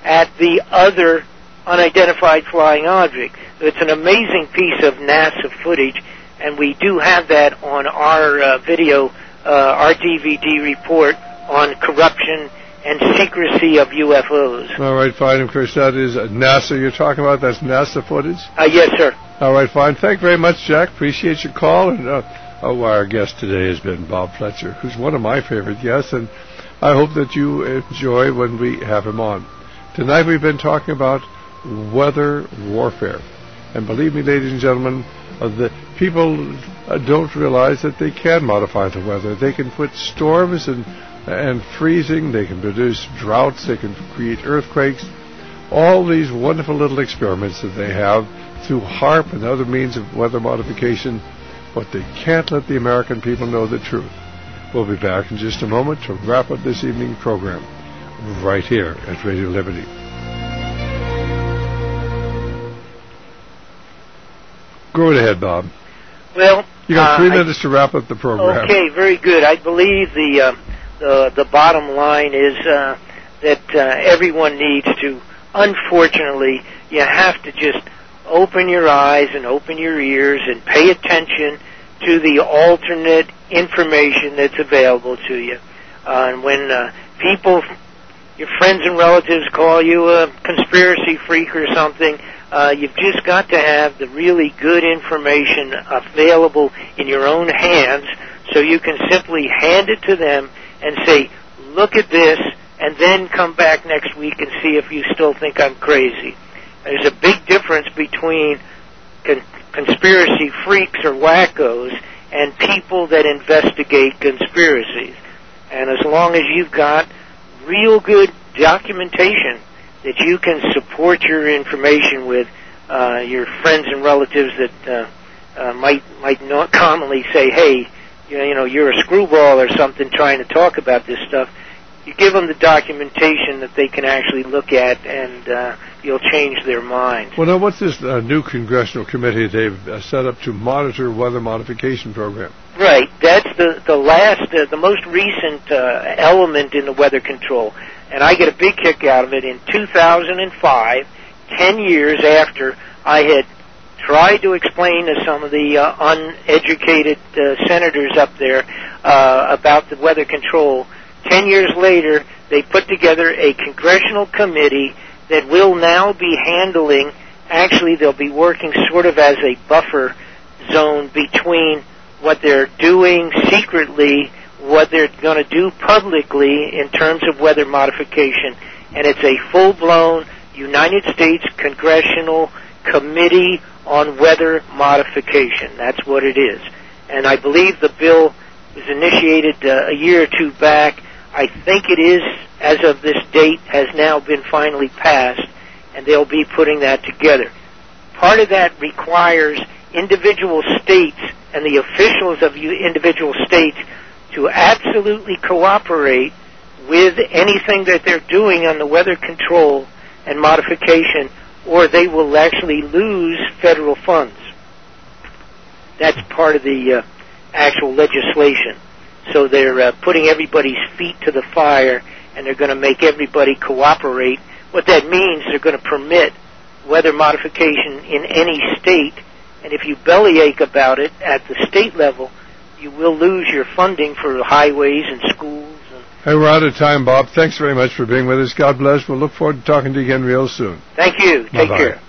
at the other unidentified flying object. It's an amazing piece of NASA footage, and we do have that on our uh, video, uh, our D V D report on corruption and secrecy of U F Os. All right, fine. Of course, that is NASA you're talking about. That's NASA footage? Uh, yes, sir. All right, fine. Thank you very much, Jack. Appreciate your call. And uh, oh, our guest today has been Bob Fletcher, who's one of my favorite guests, and I hope that you enjoy when we have him on. Tonight we've been talking about weather warfare. And believe me, ladies and gentlemen, uh, the people uh, don't realize that they can modify the weather. They can put storms and and freezing, they can produce droughts, they can create earthquakes, all these wonderful little experiments that they have through HAARP and other means of weather modification, but they can't let the American people know the truth. We'll be back in just a moment to wrap up this evening program right here at Radio Liberty. Go ahead, Bob. Well, you got three uh, minutes I, to wrap up the program. Okay, very good. I believe the uh, the, the bottom line is uh, that uh, everyone needs to, unfortunately, you have to just open your eyes and open your ears and pay attention to the alternate information that's available to you. Uh, and when uh, people, your friends and relatives call you a conspiracy freak or something, uh, you've just got to have the really good information available in your own hands so you can simply hand it to them and say, look at this, and then come back next week and see if you still think I'm crazy. There's a big difference between con- conspiracy freaks or wackos and people that investigate conspiracies. And as long as you've got real good documentation that you can support your information with, uh, your friends and relatives that uh, uh, might might not commonly say, hey, you know, you know, you're a screwball or something trying to talk about this stuff, you give them the documentation that they can actually look at, and uh, you'll change their mind. Well, now, what's this uh, new congressional committee they've uh, set up to monitor weather modification program? Right. That's the, the last, uh, the most recent uh, element in the weather control. And I get a big kick out of it. In two thousand five, ten years after I had tried to explain to some of the uh, uneducated uh, senators up there uh, about the weather control, ten years later, they put together a congressional committee that will now be handling, actually they'll be working sort of as a buffer zone between what they're doing secretly, what they're going to do publicly in terms of weather modification. And it's a full-blown United States Congressional Committee on Weather Modification. That's what it is. And I believe the bill was initiated uh, a year or two back. I think it is, as of this date, has now been finally passed, and they'll be putting that together. Part of that requires individual states and the officials of individual states to absolutely cooperate with anything that they're doing on the weather control and modification, or they will actually lose federal funds. That's part of the uh, actual legislation. So they're uh, putting everybody's feet to the fire, and they're going to make everybody cooperate. What that means, they're going to permit weather modification in any state, and if you bellyache about it at the state level, you will lose your funding for highways and schools. And hey, we're out of time, Bob. Thanks very much for being with us. God bless. We'll look forward to talking to you again real soon. Thank you. Take Bye-bye. care.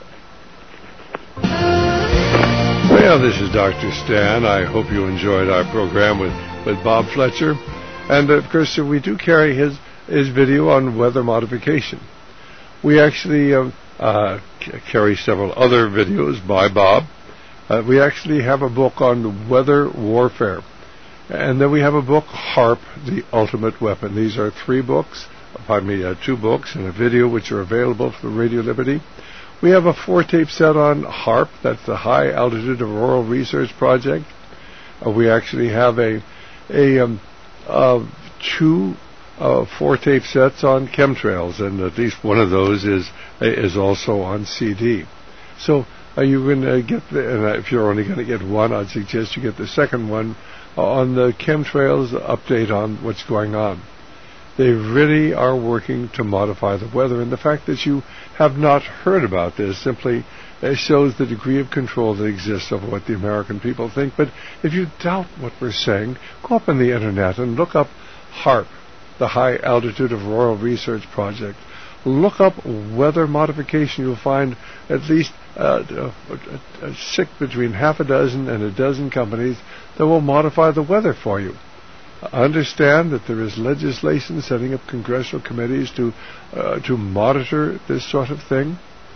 Well, this is Doctor Stan. I hope you enjoyed our program with, with Bob Fletcher. And, of course, we do carry his, his video on weather modification. We actually um, uh, c- carry several other videos by Bob. Uh, we actually have a book on weather warfare. And then we have a book, HAARP, The Ultimate Weapon. These are three books, pardon me, uh, two books and a video which are available for Radio Liberty. We have a four-tape set on HAARP, that's the High Altitude Auroral Research Project. Uh, we actually have a, a um, uh, two uh, four-tape sets on chemtrails, and at least one of those is is also on C D. So uh, you can uh, get, the, and if you're only going to get one, I'd suggest you get the second one uh, on the chemtrails update on what's going on. They really are working to modify the weather, and the fact that you have not heard about this simply uh, shows the degree of control that exists over what the American people think. But if you doubt what we're saying, go up on the internet and look up HAARP, the High Altitude Auroral Research Project. Look up weather modification. You'll find at least uh, a, a, a sick between half a dozen and a dozen companies that will modify the weather for you. Understand that there is legislation setting up congressional committees to uh, to monitor this sort of thing.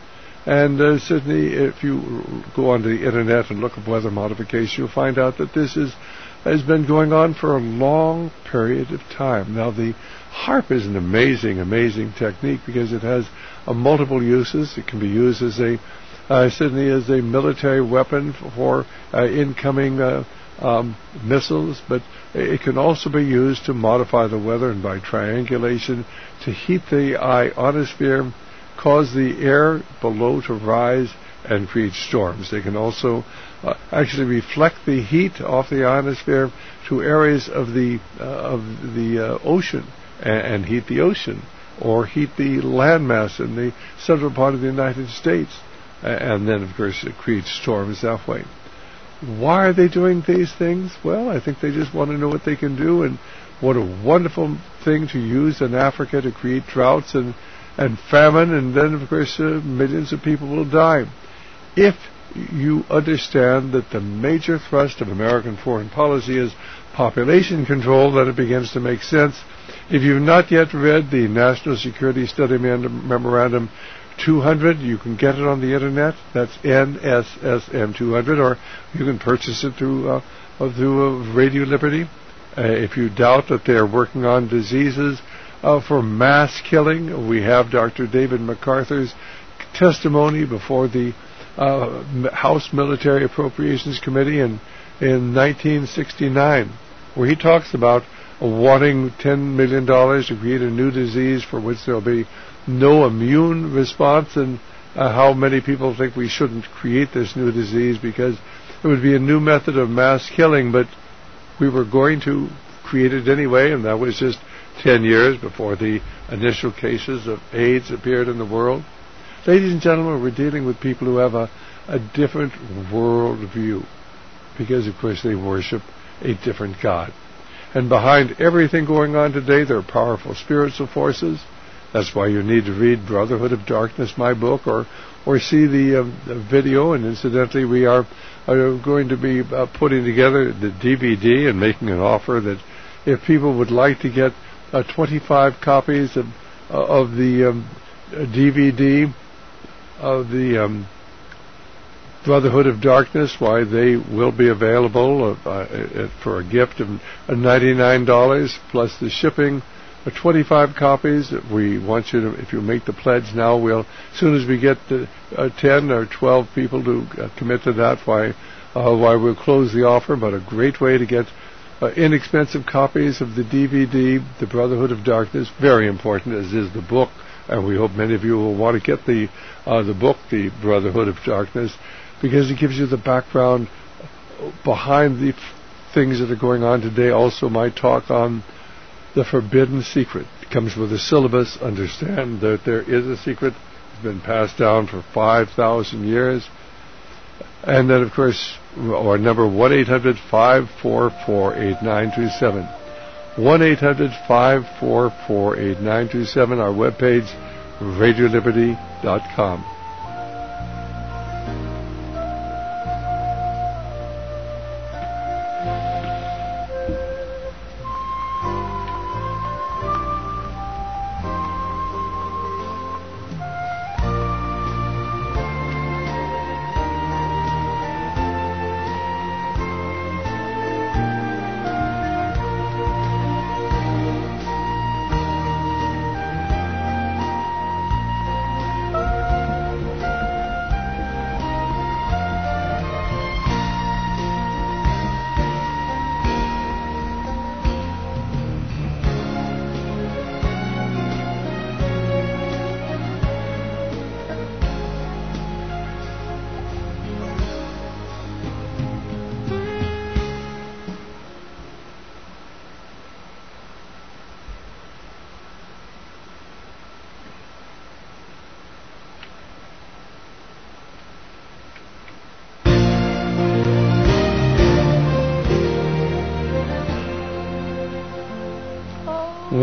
And uh, Sydney, if you go onto the internet and look up weather modification, you'll find out that this is has been going on for a long period of time. Now, the HAARP is an amazing, amazing technique because it has uh, multiple uses. It can be used as a, uh, Sydney, as a military weapon for uh, incoming uh, um, missiles, but it can also be used to modify the weather and by triangulation to heat the ionosphere, cause the air below to rise and create storms. They can also uh, actually reflect the heat off the ionosphere to areas of the uh, of the uh, ocean and, and heat the ocean, or heat the landmass in the central part of the United States, uh, and then of course it creates storms that way. Why are they doing these things? Well, I think they just want to know what they can do, and what a wonderful thing to use in Africa to create droughts and and famine, and then of course uh, millions of people will die. If you understand that the major thrust of American foreign policy is population control, then it begins to make sense. If you've not yet read the National Security Study Memorandum two hundred, you can get it on the internet. That's N S S M two hundred, or you can purchase it through uh, through uh, Radio Liberty. Uh, if you doubt that they're working on diseases uh, for mass killing, we have Doctor David MacArthur's testimony before the uh, House Military Appropriations Committee in in nineteen sixty-nine, where he talks about wanting ten million dollars to create a new disease for which there will be no immune response, and uh, how many people think we shouldn't create this new disease because it would be a new method of mass killing, but we were going to create it anyway, and that was just ten years before the initial cases of AIDS appeared in the world. Ladies and gentlemen, we're dealing with people who have a, a different world view because, of course, they worship a different God. And behind everything going on today, there are powerful spiritual forces. That's why you need to read Brotherhood of Darkness, my book, or or see the, um, the video. And incidentally, we are, are going to be uh, putting together the D V D and making an offer that if people would like to get uh, twenty-five copies of uh, of the um, D V D of the um, Brotherhood of Darkness, why they will be available uh, uh, for a gift of ninety-nine dollars plus the shipping. Uh, twenty-five copies. We want you to, if you make the pledge now, we'll, as soon as we get the, uh, ten or twelve people to uh, commit to that, why, uh, why we'll close the offer. But a great way to get uh, inexpensive copies of the D V D, The Brotherhood of Darkness, very important, as is the book. And we hope many of you will want to get the uh, the book, The Brotherhood of Darkness, because it gives you the background behind the f- things that are going on today. Also, my talk on the forbidden secret. It comes with a syllabus. Understand that there is a secret. It's been passed down for five thousand years. And then, of course, our number one eight hundred five four four eight nine two seven. one eight hundred five four four eight nine two seven. Our webpage, radio liberty dot com.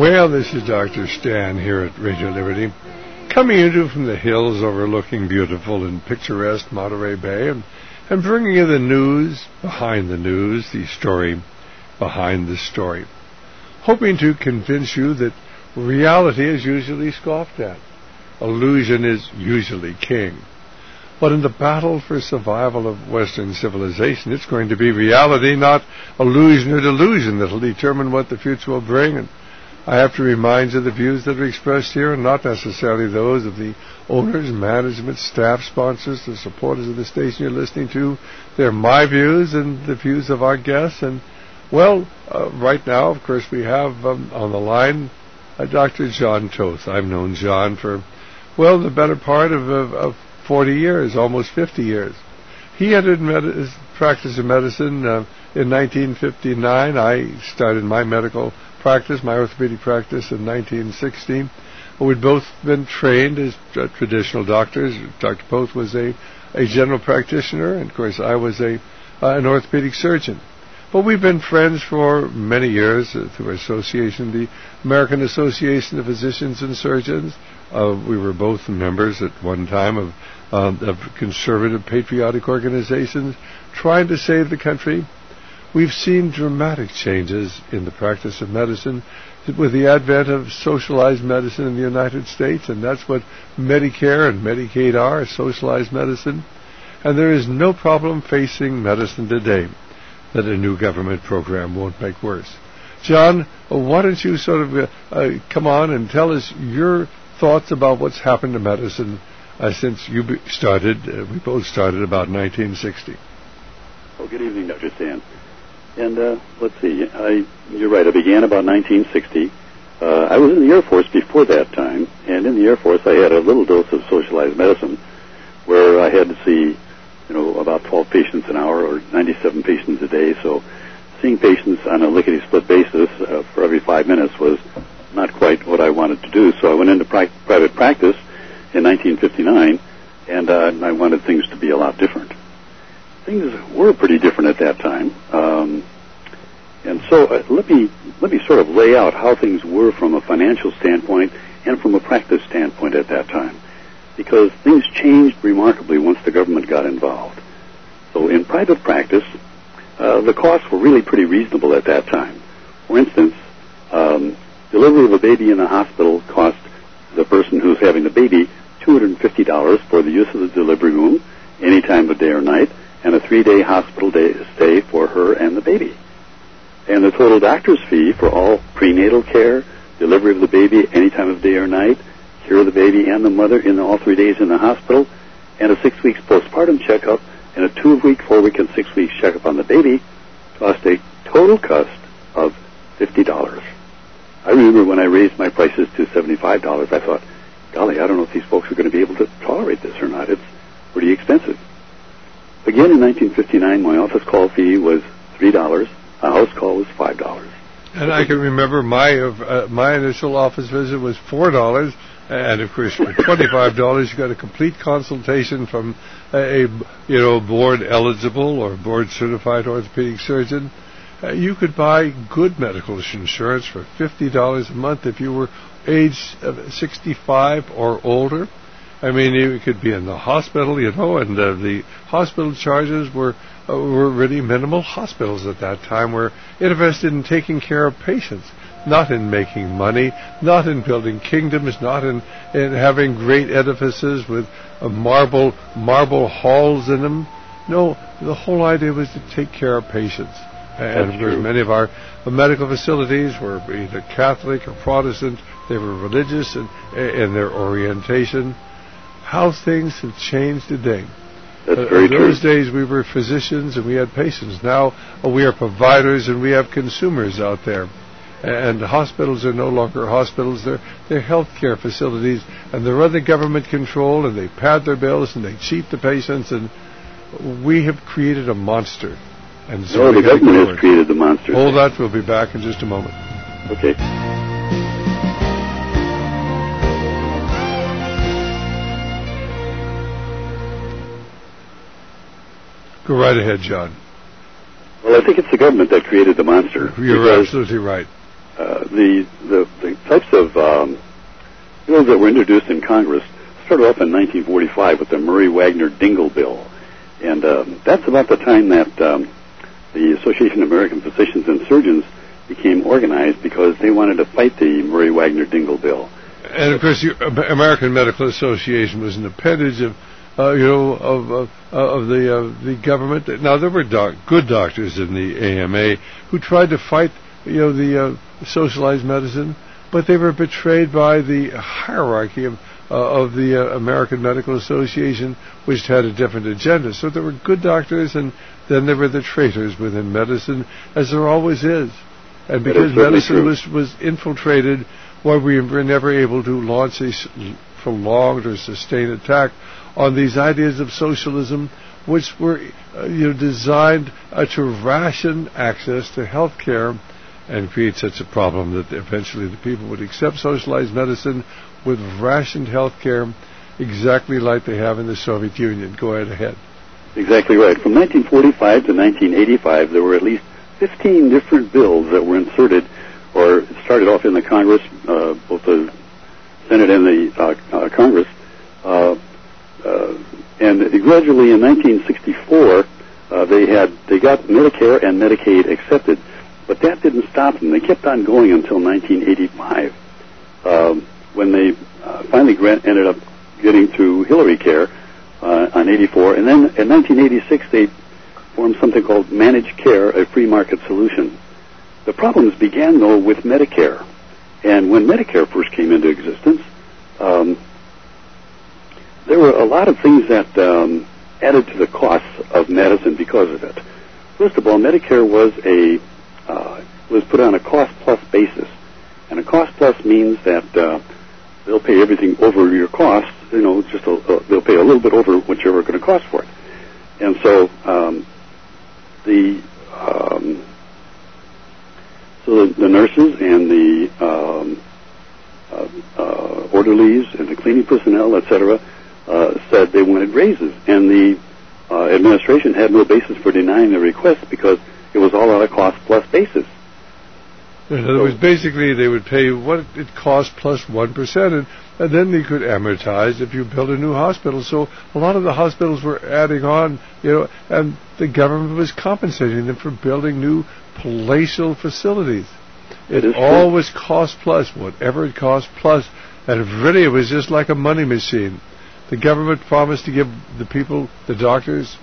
Well, this is Doctor Stan here at Radio Liberty, coming into from the hills overlooking beautiful and picturesque Monterey Bay, and, and bringing you the news behind the news, the story behind the story, hoping to convince you that reality is usually scoffed at. Illusion is usually king. But in the battle for survival of Western civilization, it's going to be reality, not illusion or delusion, that will determine what the future will bring. And I have to remind you the views that are expressed here are not necessarily those of the owners, management, staff, sponsors, the supporters of the station you're listening to. They're my views and the views of our guests. And, well, uh, right now, of course, we have um, on the line uh, Doctor John Toth. I've known John for, well, the better part of, of, of forty years, almost fifty years. He entered med- his practice of medicine uh, in nineteen fifty-nine. I started my medical practice, my orthopedic practice, in nineteen sixty. We'd both been trained as uh, traditional doctors. Doctor Toth was a, a general practitioner, and of course I was a uh, an orthopedic surgeon. But we've been friends for many years uh, through association, the American Association of Physicians and Surgeons. Uh, we were both members at one time of, um, of conservative, patriotic organizations trying to save the country. We've seen dramatic changes in the practice of medicine with the advent of socialized medicine in the United States, and that's what Medicare and Medicaid are, socialized medicine. And there is no problem facing medicine today that a new government program won't make worse. John, why don't you sort of uh, uh, come on and tell us your thoughts about what's happened to medicine uh, since you be- started, uh, we both started about nineteen sixty. Well, good evening, Doctor Stan. And uh, let's see, I, you're right, I began about nineteen sixty. Uh, I was in the Air Force before that time, and in the Air Force I had a little dose of socialized medicine where I had to see, you know, about twelve patients an hour or ninety-seven patients a day. So seeing patients on a lickety-split basis uh, for every five minutes was not quite what I wanted to do. So I went into pri- private practice in nineteen fifty-nine, and uh, I wanted things to be a lot different. Things were pretty different at that time. Um, and so uh, let me let me sort of lay out how things were from a financial standpoint and from a practice standpoint at that time, because things changed remarkably once the government got involved. So in private practice, uh, the costs were really pretty reasonable at that time. For instance, um, delivery of a baby in a hospital cost the person who's having the baby two hundred fifty dollars for the use of the delivery room any time of day or night, and a three-day hospital day stay for her and the baby. And the total doctor's fee for all prenatal care, delivery of the baby any time of day or night, care of the baby and the mother in all three days in the hospital, and a six weeks postpartum checkup, and a two-week, four-week, and six-week checkup on the baby cost a total cost of fifty dollars. I remember when I raised my prices to seventy-five dollars, I thought, golly, I don't know if these folks are going to be able to tolerate this or not. It's pretty expensive. Again, in nineteen fifty-nine, my office call fee was three dollars. A house call was five dollars. And I can remember my uh, my initial office visit was four dollars. And, of course, for twenty-five dollars, you got a complete consultation from a, you know, board-eligible or board-certified orthopedic surgeon. Uh, you could buy good medical insurance for fifty dollars a month if you were age sixty-five or older. I mean, you could be in the hospital, you know, and uh, the hospital charges were uh, were really minimal. Hospitals at that time were interested in taking care of patients, not in making money, not in building kingdoms, not in, in having great edifices with uh, marble marble halls in them. No, the whole idea was to take care of patients. And That's of course, true. many of our medical facilities were either Catholic or Protestant. They were religious in, in their orientation. How things have changed today. That's uh, very in those true. days, we were physicians and we had patients. Now uh, we are providers and we have consumers out there. And hospitals are no longer hospitals. They're, they're healthcare facilities, and they're under government control, and they pad their bills, and they cheat the patients, and we have created a monster. And so No, the we gotta government go has over it. created the monster. Hold that. We'll be back in just a moment. Okay. Go right ahead, John. Well, I think it's the government that created the monster. You're because, absolutely right. uh, the, the the types of um, bills that were introduced in Congress started off in nineteen forty-five with the Murray Wagner Dingle bill, and um, that's about the time that um, the Association of American Physicians and Surgeons became organized because they wanted to fight the Murray Wagner Dingle bill. And of course, the American Medical Association was an appendage of, uh, you know, of uh, of the uh, the government. Now there were doc- good doctors in the A M A who tried to fight, you know, the uh, socialized medicine, but they were betrayed by the hierarchy of uh, of the uh, American Medical Association, which had a different agenda. So there were good doctors, and then there were the traitors within medicine, as there always is. And because medicine was was infiltrated, why we were never able to launch a prolonged or sustained attack on these ideas of socialism, which were uh, you know, designed uh, to ration access to health care and create such a problem that eventually the people would accept socialized medicine with rationed health care, exactly like they have in the Soviet Union. Go right ahead. Exactly right. From nineteen forty-five to nineteen eighty-five, there were at least fifteen different bills that were inserted or started off in the Congress, uh, both the Senate and the uh, uh, Congress, uh, uh, and gradually in nineteen sixty-four uh, they had they got Medicare and Medicaid accepted, but that didn't stop them. They kept on going until nineteen eighty-five, um, when they uh, finally grant, ended up getting to Hillary Care uh, on eighty-four, and then in nineteen eighty-six they formed something called Managed Care, a free market solution. The problems began, though, with Medicare. And when Medicare first came into existence, um, there were a lot of things that um, added to the costs of medicine because of it. First of all, Medicare was a uh, was put on a cost-plus basis. And a cost-plus means that uh, they'll pay everything over your costs, you know, just a, uh, they'll pay a little bit over what you're going to cost for it. And so um, the... Um, So the, the nurses and the um, uh, uh, orderlies and the cleaning personnel, et cetera, uh, said they wanted raises, and the uh, administration had no basis for denying the request because it was all on a cost-plus basis. In other words, basically they would pay what it cost plus one percent, and, and then they could amortize if you build a new hospital. So a lot of the hospitals were adding on, you know, and the government was compensating them for building new palatial facilities. It, it all true. was cost plus, whatever it cost plus, and really it was just like a money machine. The government promised to give the people, the doctors.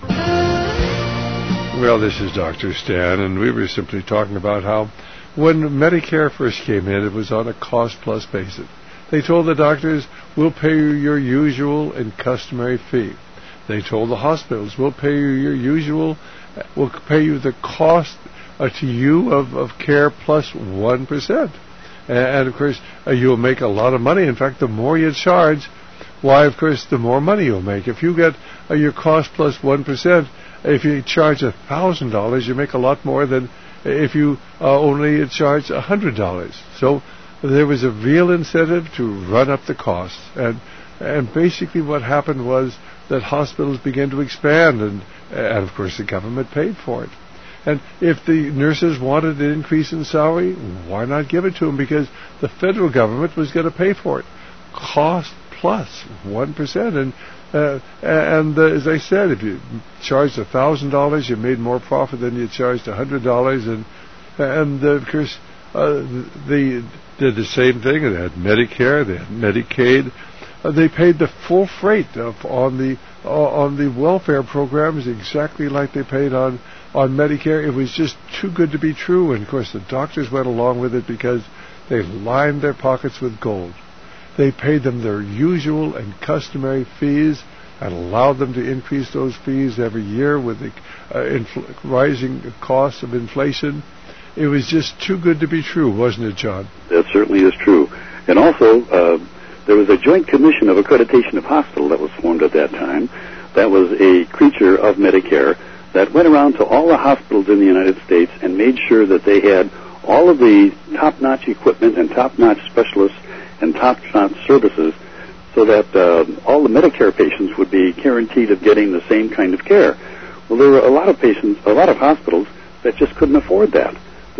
Well, this is Doctor Stan, and we were simply talking about how when Medicare first came in, it was on a cost-plus basis. They told the doctors, we'll pay you your usual and customary fee. They told the hospitals, we'll pay you your usual, we'll pay you the cost uh, to you of, of care plus one percent. And, and, of course, uh, you'll make a lot of money. In fact, the more you charge, why, of course, the more money you'll make. If you get uh, your cost plus one percent, if you charge one thousand dollars, you make a lot more than if you uh, only charge one hundred dollars. So there was a real incentive to run up the costs. And and basically what happened was that hospitals began to expand, and, and of course the government paid for it. And if the nurses wanted an increase in salary, why not give it to them? Because the federal government was going to pay for it. Cost plus one percent. And Uh, and uh, as I said, if you charged one thousand dollars, you made more profit than you charged one hundred dollars. And, and uh, of course, uh, they did the same thing. They had Medicare, they had Medicaid. Uh, they paid the full freight of, on the uh, on the welfare programs exactly like they paid on, on Medicare. It was just too good to be true. And, of course, the doctors went along with it because they lined their pockets with gold. They paid them their usual and customary fees and allowed them to increase those fees every year with the uh, infl- rising costs of inflation. It was just too good to be true, wasn't it, John? That certainly is true. And also, uh, there was a Joint Commission of Accreditation of Hospital that was formed at that time. That was a creature of Medicare that went around to all the hospitals in the United States and made sure that they had all of the top-notch equipment and top-notch specialists and top-notch services, so that uh, all the Medicare patients would be guaranteed of getting the same kind of care. Well, there were a lot of patients, a lot of hospitals that just couldn't afford that.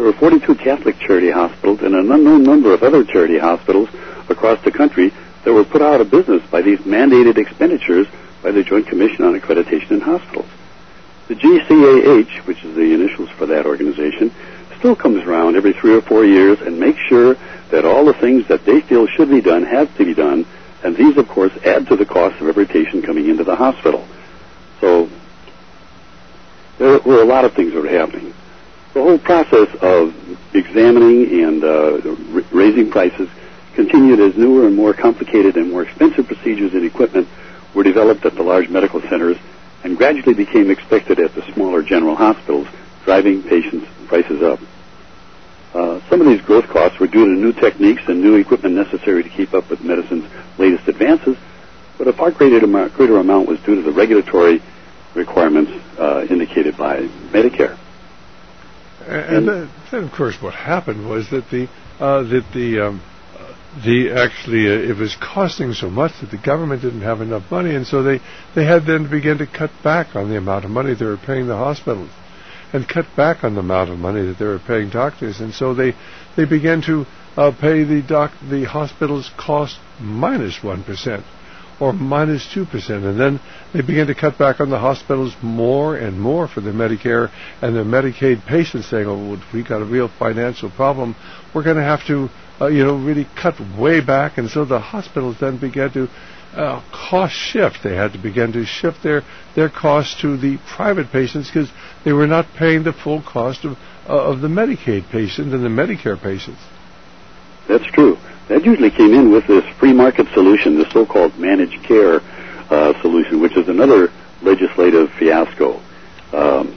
there were forty-two Catholic charity hospitals and an unknown number of other charity hospitals across the country that were put out of business by these mandated expenditures by the Joint Commission on Accreditation in Hospitals. The G C A H, which is the initials for that organization, still comes around every three or four years and makes sure that all the things that they feel should be done have to be done, and these, of course, add to the cost of every patient coming into the hospital. So there were a lot of things that were happening. The whole process of examining and uh, r- raising prices continued as newer and more complicated and more expensive procedures and equipment were developed at the large medical centers and gradually became expected at the smaller general hospitals, driving patients' prices up. Uh, some of these growth costs were due to new techniques and new equipment necessary to keep up with medicine's latest advances, but a far greater amount, greater amount was due to the regulatory requirements uh, indicated by Medicare. And, and then, then, of course, what happened was that the uh, that the um, the actually uh, it was costing so much that the government didn't have enough money, and so they they had then to begin to cut back on the amount of money they were paying the hospitals, and cut back on the amount of money that they were paying doctors, and so they they began to uh, pay the doc the hospitals cost minus one percent. Or minus two percent, and then they began to cut back on the hospitals more and more for the Medicare and the Medicaid patients, saying, "Oh, well, if we got a real financial problem, we're going to have to, uh, you know, really cut way back." And so the hospitals then began to uh, cost shift. They had to begin to shift their their costs to the private patients because they were not paying the full cost of uh, of the Medicaid patients and the Medicare patients. That's true. That usually came in with this free market solution, the so-called managed care uh, solution, which is another legislative fiasco. Um,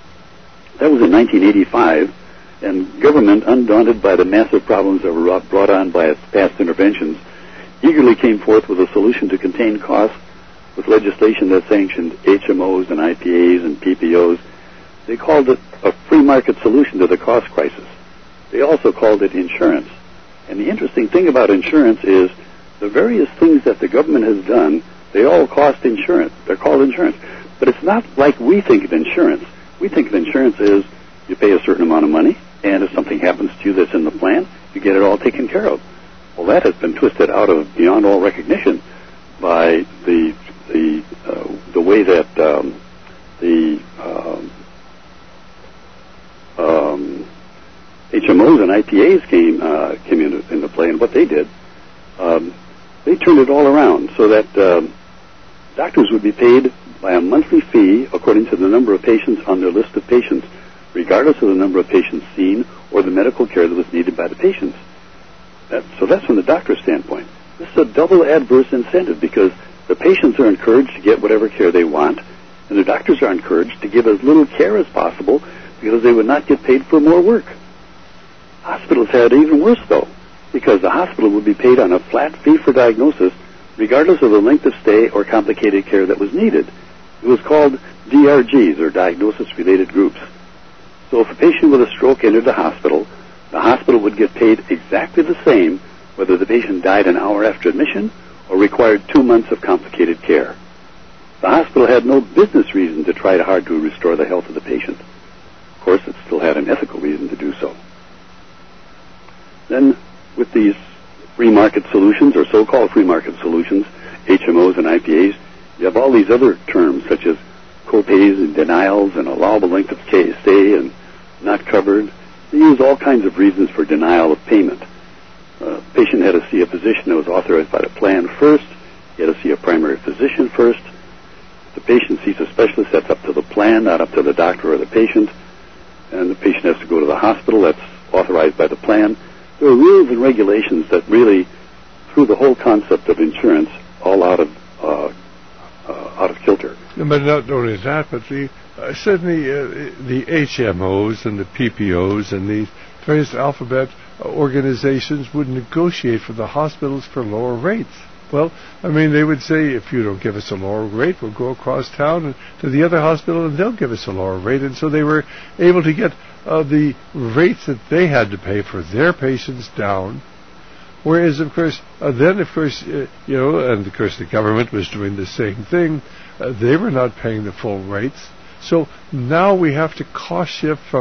that was in nineteen eighty-five, and government, undaunted by the massive problems that were brought on by its past interventions, eagerly came forth with a solution to contain costs with legislation that sanctioned H M Os and I P As and P P Os. They called it a free market solution to the cost crisis. They also called it insurance. And the interesting thing about insurance is the various things that the government has done, they all cost insurance. They're called insurance. But it's not like we think of insurance. We think of insurance as you pay a certain amount of money, and if something happens to you that's in the plan, you get it all taken care of. Well, that has been twisted out of beyond all recognition by the the uh, the way that um, the um, um, H M Os and I P As came uh, came into, into play, and what they did, um, they turned it all around so that um, doctors would be paid by a monthly fee according to the number of patients on their list of patients, regardless of the number of patients seen or the medical care that was needed by the patients. That, so that's from the doctor's standpoint. This is a double adverse incentive because the patients are encouraged to get whatever care they want, and the doctors are encouraged to give as little care as possible because they would not get paid for more work. Hospitals had it even worse, though, because the hospital would be paid on a flat fee for diagnosis, regardless of the length of stay or complicated care that was needed. It was called D R Gs, or diagnosis-related groups. So if a patient with a stroke entered the hospital, the hospital would get paid exactly the same whether the patient died an hour after admission or required two months of complicated care. The hospital had no business reason to try hard to restore the health of the patient. Of course, it still had an ethical reason to do so. Then, with these free market solutions, or so-called free market solutions, H M Os and I P As, you have all these other terms, such as co-pays and denials and allowable length of stay and not covered. They use all kinds of reasons for denial of payment. Uh, the patient had to see a physician that was authorized by the plan first. He had to see a primary physician first. If the patient sees a specialist, that's up to the plan, not up to the doctor or the patient. And the patient has to go to the hospital that's authorized by the plan. There are rules and regulations that really threw the whole concept of insurance all out of uh, uh, out of kilter. No, but not only that, but the uh, certainly uh, the H M Os and the P P Os and the various alphabet organizations would negotiate for the hospitals for lower rates. Well, I mean, they would say, if you don't give us a lower rate, we'll go across town and to the other hospital and they'll give us a lower rate. And so they were able to get uh, the rates that they had to pay for their patients down. Whereas, of course, uh, then, of course, uh, you know, and of course the government was doing the same thing. Uh, they were not paying the full rates. So now we have to cost shift from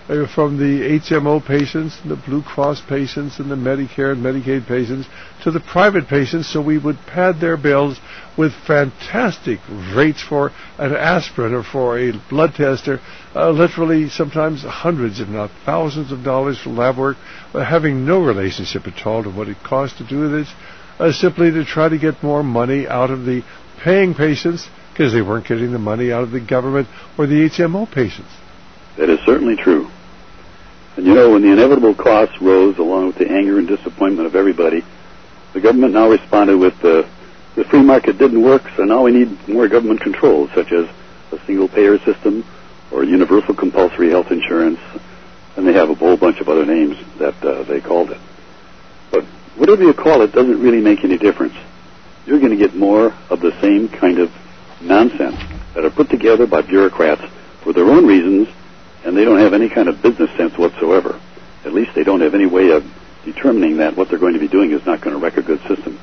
uh, from the H M O patients and the Blue Cross patients and the Medicare and Medicaid patients to the private patients, so we would pad their bills with fantastic rates for an aspirin or for a blood tester, uh, literally sometimes hundreds if not thousands of dollars for lab work, uh, having no relationship at all to what it costs to do this, uh, simply to try to get more money out of the paying patients because they weren't getting the money out of the government or the H M O patients. That is certainly true. And you know, when the inevitable costs rose along with the anger and disappointment of everybody, the government now responded with the, the free market didn't work, so now we need more government controls, such as a single-payer system or universal compulsory health insurance, and they have a whole bunch of other names that uh, they called it. But whatever you call it doesn't really make any difference. You're going to get more of the same kind of nonsense that are put together by bureaucrats for their own reasons, and they don't have any kind of business sense whatsoever. At least they don't have any way of determining that what they're going to be doing is not going to wreck a good system.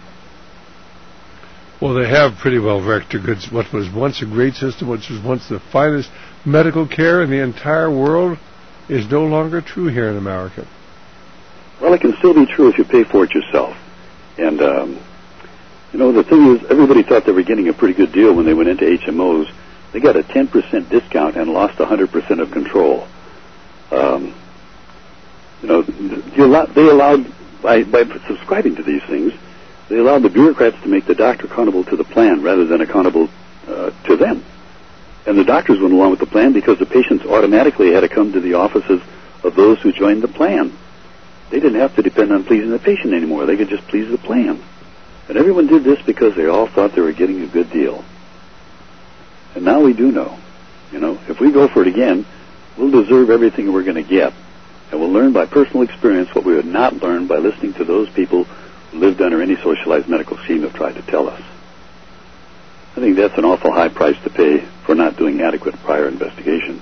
Well, they have pretty well wrecked a good, what was once a great system, which was once the finest medical care in the entire world, is no longer true here in America. Well, it can still be true if you pay for it yourself. And, um, you know, the thing is, everybody thought they were getting a pretty good deal when they went into H M Os. They got a ten percent discount and lost one hundred percent of control. Um, you know, they allowed, by, by subscribing to these things, they allowed the bureaucrats to make the doctor accountable to the plan rather than accountable uh, to them. And the doctors went along with the plan because the patients automatically had to come to the offices of those who joined the plan. They didn't have to depend on pleasing the patient anymore. They could just please the plan. And everyone did this because they all thought they were getting a good deal. And now we do know. You know, if we go for it again, we'll deserve everything we're going to get. And we'll learn by personal experience what we would not learn by listening to those people who lived under any socialized medical scheme have tried to tell us. I think that's an awful high price to pay for not doing adequate prior investigation.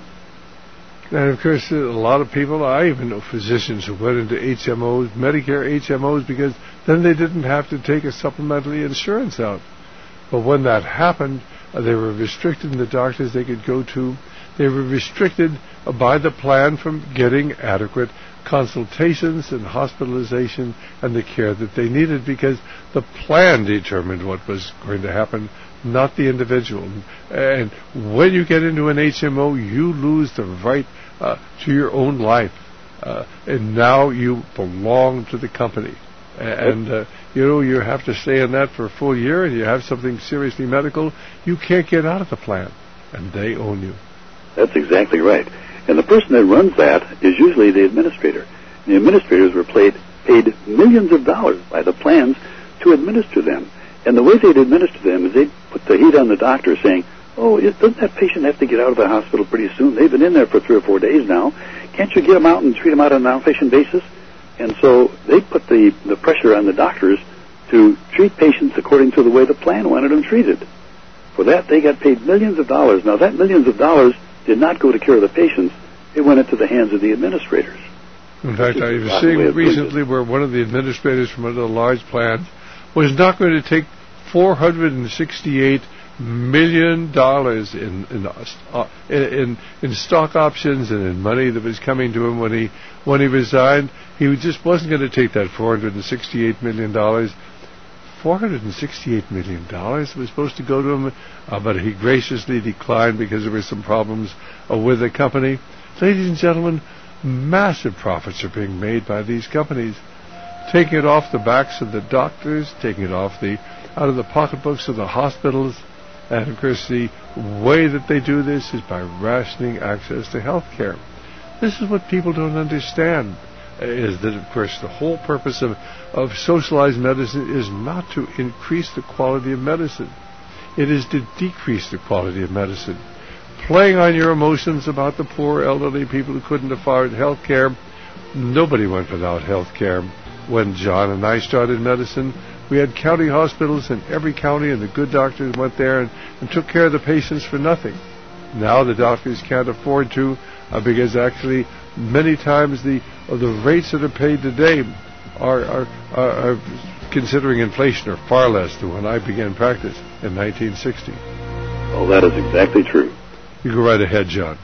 And, of course, a lot of people, I even know physicians who went into H M Os, Medicare H M Os, because then they didn't have to take a supplemental insurance out. But when that happened, uh, they were restricted in the doctors they could go to. They were restricted uh, by the plan from getting adequate consultations and hospitalization and the care that they needed because the plan determined what was going to happen, not the individual. And when you get into an H M O, you lose the right uh, to your own life. Uh, and now you belong to the company. And, uh, you know, you have to stay in that for a full year, and you have something seriously medical, you can't get out of the plan. And they own you. That's exactly right. And the person that runs that is usually the administrator. The administrators were paid, paid millions of dollars by the plans to administer them. And the way they'd administer them is they'd put the heat on the doctor saying, oh, doesn't that patient have to get out of the hospital pretty soon? They've been in there for three or four days now. Can't you get them out and treat them out on an outpatient basis? And so they put the, the pressure on the doctors to treat patients according to the way the plan wanted them treated. For that, they got paid millions of dollars. Now, that millions of dollars did not go to care of the patients. It went into the hands of the administrators. In fact, I was seeing recently where one of the administrators from one of the large plans was not going to take four hundred sixty-eight million dollars in in, uh, in in stock options and in money that was coming to him when he when he resigned. He just wasn't going to take that four hundred sixty-eight million dollars. four hundred sixty-eight million dollars was supposed to go to him, uh, but he graciously declined because there were some problems uh, with the company. Ladies and gentlemen, massive profits are being made by these companies, taking it off the backs of the doctors, taking it off the out of the pocketbooks of the hospitals. And, of course, the way that they do this is by rationing access to health care. This is what people don't understand, is that, of course, the whole purpose of, of socialized medicine is not to increase the quality of medicine. It is to decrease the quality of medicine. Playing on your emotions about the poor elderly people who couldn't afford health care. Nobody went without health care. When John and I started medicine, we had county hospitals in every county, and the good doctors went there and, and took care of the patients for nothing. Now the doctors can't afford to uh, because actually many times the uh, the rates that are paid today are, are, are, are, considering inflation, are far less than when I began practice in nineteen sixty. Oh, that is exactly true. You go right ahead, John.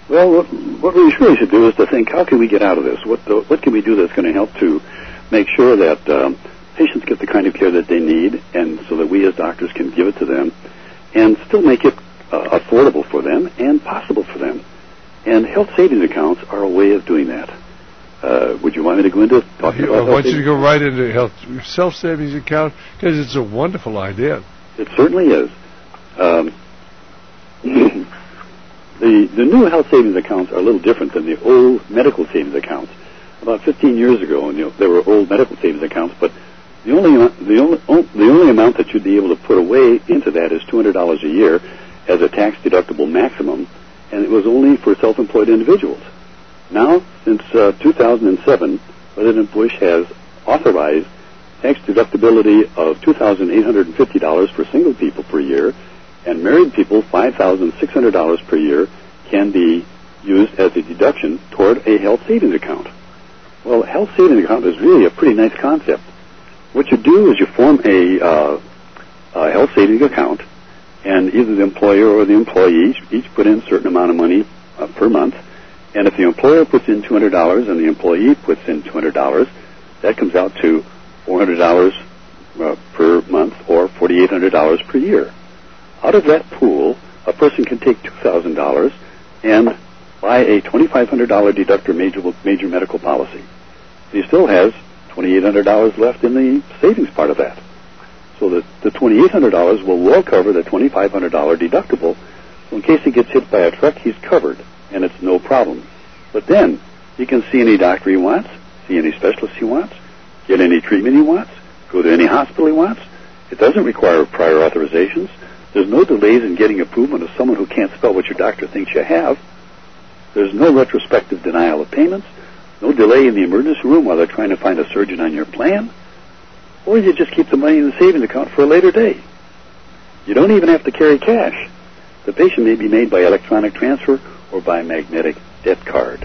Well, what, what we really should do is to think, how can we get out of this? What the, what can we do that's going to help to make sure that um, patients get the kind of care that they need, and so that we as doctors can give it to them, and still make it uh, affordable for them and possible for them. And health savings accounts are a way of doing that. Uh, would you want me to go into talking yeah, about I want you to go right into health self-savings account, because it's a wonderful idea. It certainly is. Um, the the new health savings accounts are a little different than the old medical savings accounts. About fifteen years ago, you know, there were old medical savings accounts, but the only the only the only amount that you'd be able to put away into that is two hundred dollars a year as a tax-deductible maximum, and it was only for self-employed individuals. Now, since uh, two thousand seven, President Bush has authorized tax deductibility of two thousand eight hundred fifty dollars for single people per year, and married people five thousand six hundred dollars per year can be used as a deduction toward a health savings account. Well, a health savings account is really a pretty nice concept. What you do is you form a, uh, a health savings account, and either the employer or the employee each put in a certain amount of money uh, per month. And if the employer puts in two hundred dollars and the employee puts in two hundred dollars, that comes out to four hundred dollars uh, per month, or four thousand eight hundred dollars per year. Out of that pool, a person can take two thousand dollars and buy a two thousand five hundred dollars deductor major, major medical policy. He still has two thousand eight hundred dollars left in the savings part of that. So that the two thousand eight hundred dollars will well cover the two thousand five hundred dollars deductible. So in case he gets hit by a truck, he's covered, and it's no problem. But then he can see any doctor he wants, see any specialist he wants, get any treatment he wants, go to any hospital he wants. It doesn't require prior authorizations. There's no delays in getting approval of someone who can't spell what your doctor thinks you have. There's no retrospective denial of payments, no delay in the emergency room while they're trying to find a surgeon on your plan, or you just keep the money in the savings account for a later day. You don't even have to carry cash. The patient may be made by electronic transfer or by magnetic debt card.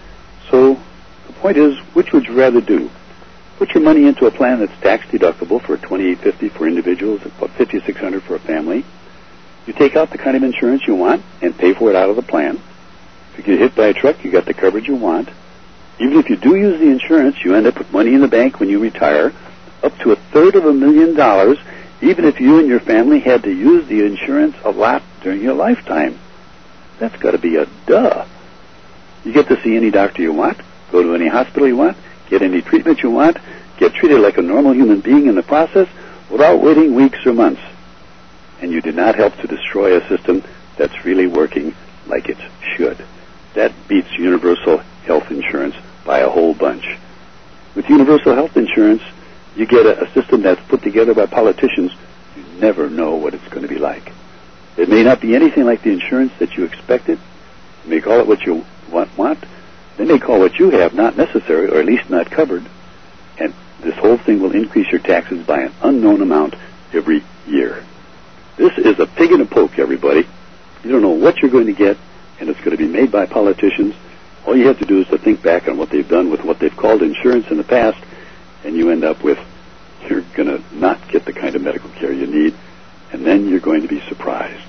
So the point is, which would you rather do? Put your money into a plan that's tax deductible for twenty-eight fifty for individuals, about fifty-six hundred for a family. You take out the kind of insurance you want and pay for it out of the plan. If you get hit by a truck, you got the coverage you want. Even if you do use the insurance, you end up with money in the bank when you retire, up to a third of a million dollars, even if you and your family had to use the insurance a lot during your lifetime. That's got to be a duh. You get to see any doctor you want, go to any hospital you want, get any treatment you want, get treated like a normal human being in the process without waiting weeks or months. And you did not help to destroy a system that's really working like it should. That beats universal health insurance by a whole bunch. With universal health insurance, you get a, a system that's put together by politicians. You never know what it's going to be like. It may not be anything like the insurance that you expected. You may call it what you want, want. They may call what you have not necessary, or at least not covered. And this whole thing will increase your taxes by an unknown amount every year. This is a pig in a poke, everybody. You don't know what you're going to get, and it's going to be made by politicians. All you have to do is to think back on what they've done with what they've called insurance in the past, and you end up with, you're going to not get the kind of medical care you need, and then you're going to be surprised.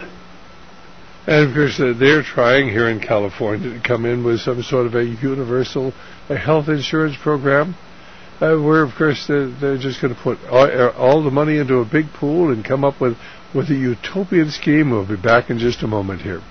And of course, uh, they're trying here in California to come in with some sort of a universal a health insurance program, uh, where, of course, they're, they're just going to put all, all the money into a big pool and come up with, with a utopian scheme. We'll be back in just a moment here.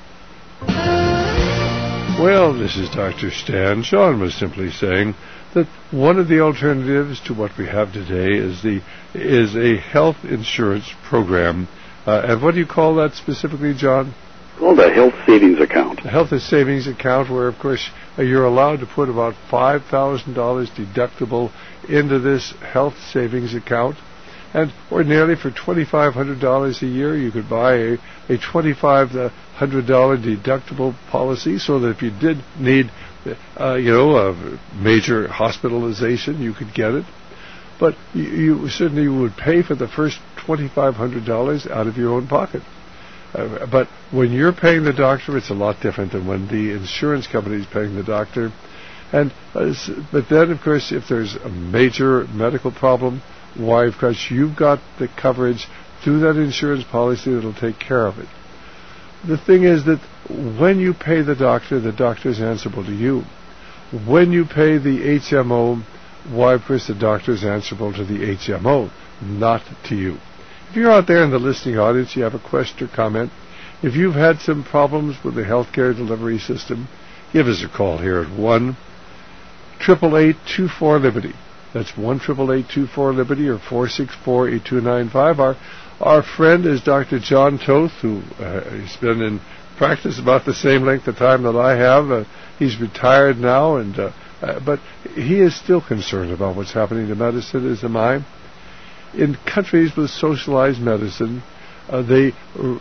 Well, this is Doctor Stan. Sean was simply saying that one of the alternatives to what we have today is the is a health insurance program. Uh, and what do you call that specifically, John? It's called a health savings account. A health savings account where, of course, uh, you're allowed to put about five thousand dollars deductible into this health savings account. And ordinarily for two thousand five hundred dollars a year, you could buy a, a two thousand five hundred dollars deductible policy, so that if you did need, uh, you know, a major hospitalization, you could get it. But you, you certainly would pay for the first two thousand five hundred dollars out of your own pocket. Uh, but when you're paying the doctor, it's a lot different than when the insurance company is paying the doctor. And uh, but then, of course, if there's a major medical problem, why, of course, you've got the coverage through that insurance policy that'll take care of it. The thing is that when you pay the doctor, the doctor is answerable to you. When you pay the H M O, why, of course, the doctor is answerable to the H M O, not to you. If you're out there in the listening audience, you have a question or comment, if you've had some problems with the healthcare delivery system, give us a call here at one eight eight eight, two four, Liberty. That's one eight eight eight, two four, Liberty or four six four, eight two nine five. Our, our friend is Doctor John Toth, who uh, has been in practice about the same length of time that I have. Uh, he's retired now, and uh, uh, but he is still concerned about what's happening to medicine, as am I. In countries with socialized medicine, uh, they r-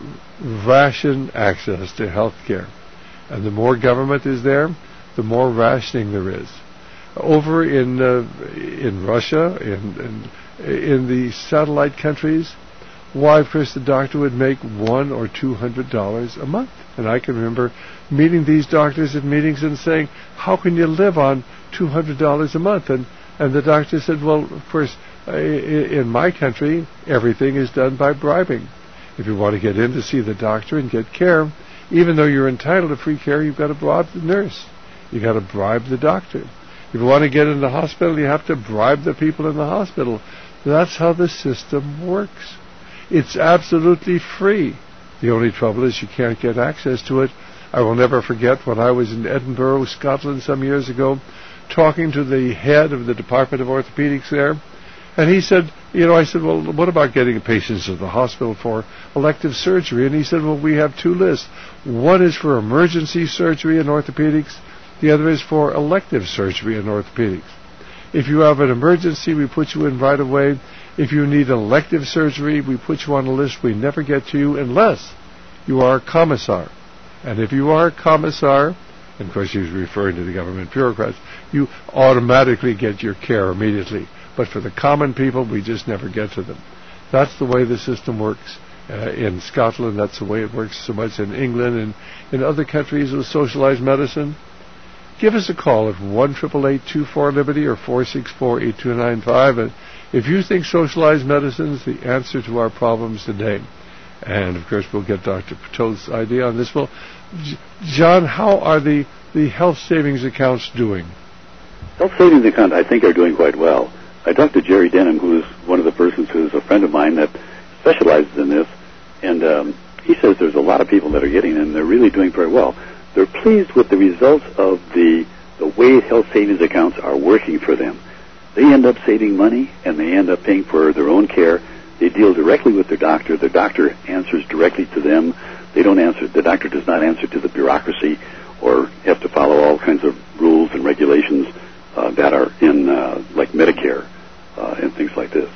ration access to health care. And the more government is there, the more rationing there is. Over in uh, in Russia, in, in in the satellite countries, why, of course, the doctor would make one or two hundred dollars a month. And I can remember meeting these doctors at meetings and saying, "How can you live on two hundred dollars a month?" And and the doctor said, "Well, of course, uh, in my country, everything is done by bribing. If you want to get in to see the doctor and get care, even though you're entitled to free care, you've got to bribe the nurse. You've got to bribe the doctor. If you want to get in the hospital, you have to bribe the people in the hospital." That's how the system works. It's absolutely free. The only trouble is you can't get access to it. I will never forget when I was in Edinburgh, Scotland, some years ago, talking to the head of the Department of Orthopedics there. And he said, you know, I said, well, what about getting patients to the hospital for elective surgery? And he said, well, we have two lists. One is for emergency surgery in orthopedics. The other is for elective surgery in orthopedics. If you have an emergency, we put you in right away. If you need elective surgery, we put you on a list. We never get to you unless you are a commissar. And if you are a commissar, and of course he's referring to the government bureaucrats, you automatically get your care immediately. But for the common people, we just never get to them. That's the way the system works uh, in Scotland. That's the way it works so much in England and in other countries with socialized medicine. Give us a call at one eight eight eight, two four, Liberty or four six four, eight two nine five. And if you think socialized medicine is the answer to our problems today, and of course we'll get Doctor Toth's idea on this. Well, J- John, how are the, the health savings accounts doing? Health savings accounts, I think, are doing quite well. I talked to Jerry Denham, who is one of the persons who is a friend of mine that specializes in this, and um, he says there's a lot of people that are getting it, and they're really doing very well. They're pleased with the results of the, the way health savings accounts are working for them. They end up saving money, and they end up paying for their own care. They deal directly with their doctor. The doctor answers directly to them. They don't answer. The doctor does not answer to the bureaucracy or have to follow all kinds of rules and regulations uh, that are in, uh, like Medicare uh, and things like this.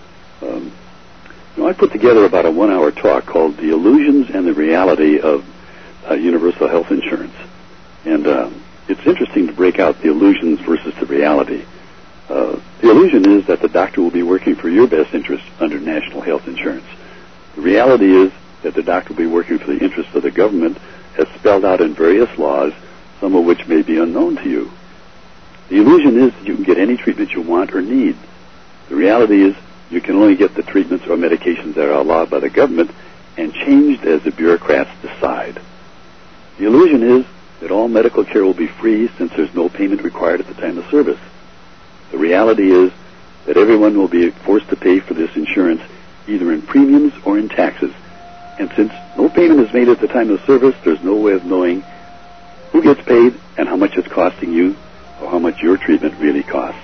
Um, you know, I put together about a one-hour talk called "The Illusions and the Reality of uh, Universal Health Insurance," and uh, it's interesting to break out the illusions versus the reality. Uh, the illusion is that the doctor will be working for your best interest under national health insurance. The reality is that the doctor will be working for the interests of the government as spelled out in various laws, some of which may be unknown to you. The illusion is that you can get any treatment you want or need. The reality is you can only get the treatments or medications that are allowed by the government and changed as the bureaucrats decide. The illusion is that all medical care will be free since there's no payment required at the time of service. The reality is that everyone will be forced to pay for this insurance either in premiums or in taxes. And since no payment is made at the time of service, there's no way of knowing who gets paid and how much it's costing you or how much your treatment really costs.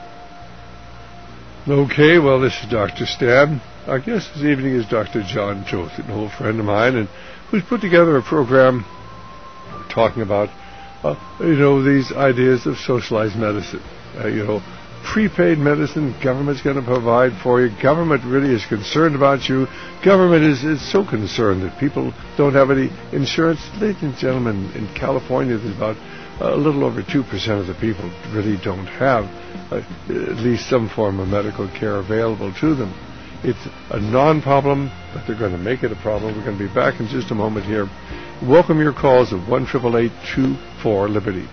Okay, well, this is Doctor Stab. Our guest this evening is Doctor John Toth, an old friend of mine, and who's put together a program talking about, uh, you know, these ideas of socialized medicine. Uh, you know, prepaid medicine, government's going to provide for you. Government really is concerned about you. Government is, is so concerned that people don't have any insurance. Ladies and gentlemen, in California, there's about uh, a little over two percent of the people really don't have uh, at least some form of medical care available to them. It's a non-problem, but they're going to make it a problem. We're going to be back in just a moment here. Welcome your calls at one eight eight eight, two four, Liberty.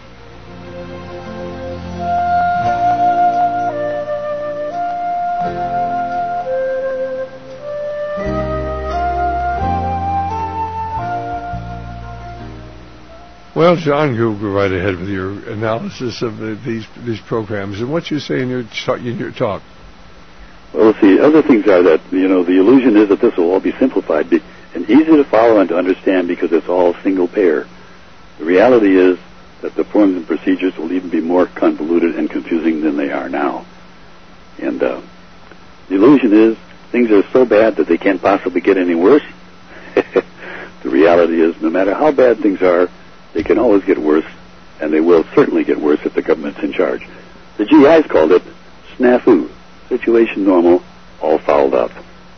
Well, John, go right ahead with your analysis of the, these these programs and what you say in your in your talk. Well, let's see. Other things are that, you know, the illusion is that this will all be simplified and easy to follow and to understand because it's all single payer. The reality is that the forms and procedures will even be more convoluted and confusing than they are now. And uh, the illusion is things are so bad that they can't possibly get any worse. The reality is no matter how bad things are, they can always get worse, and they will certainly get worse if the government's in charge. The G Is called it snafu, situation normal, all fouled up,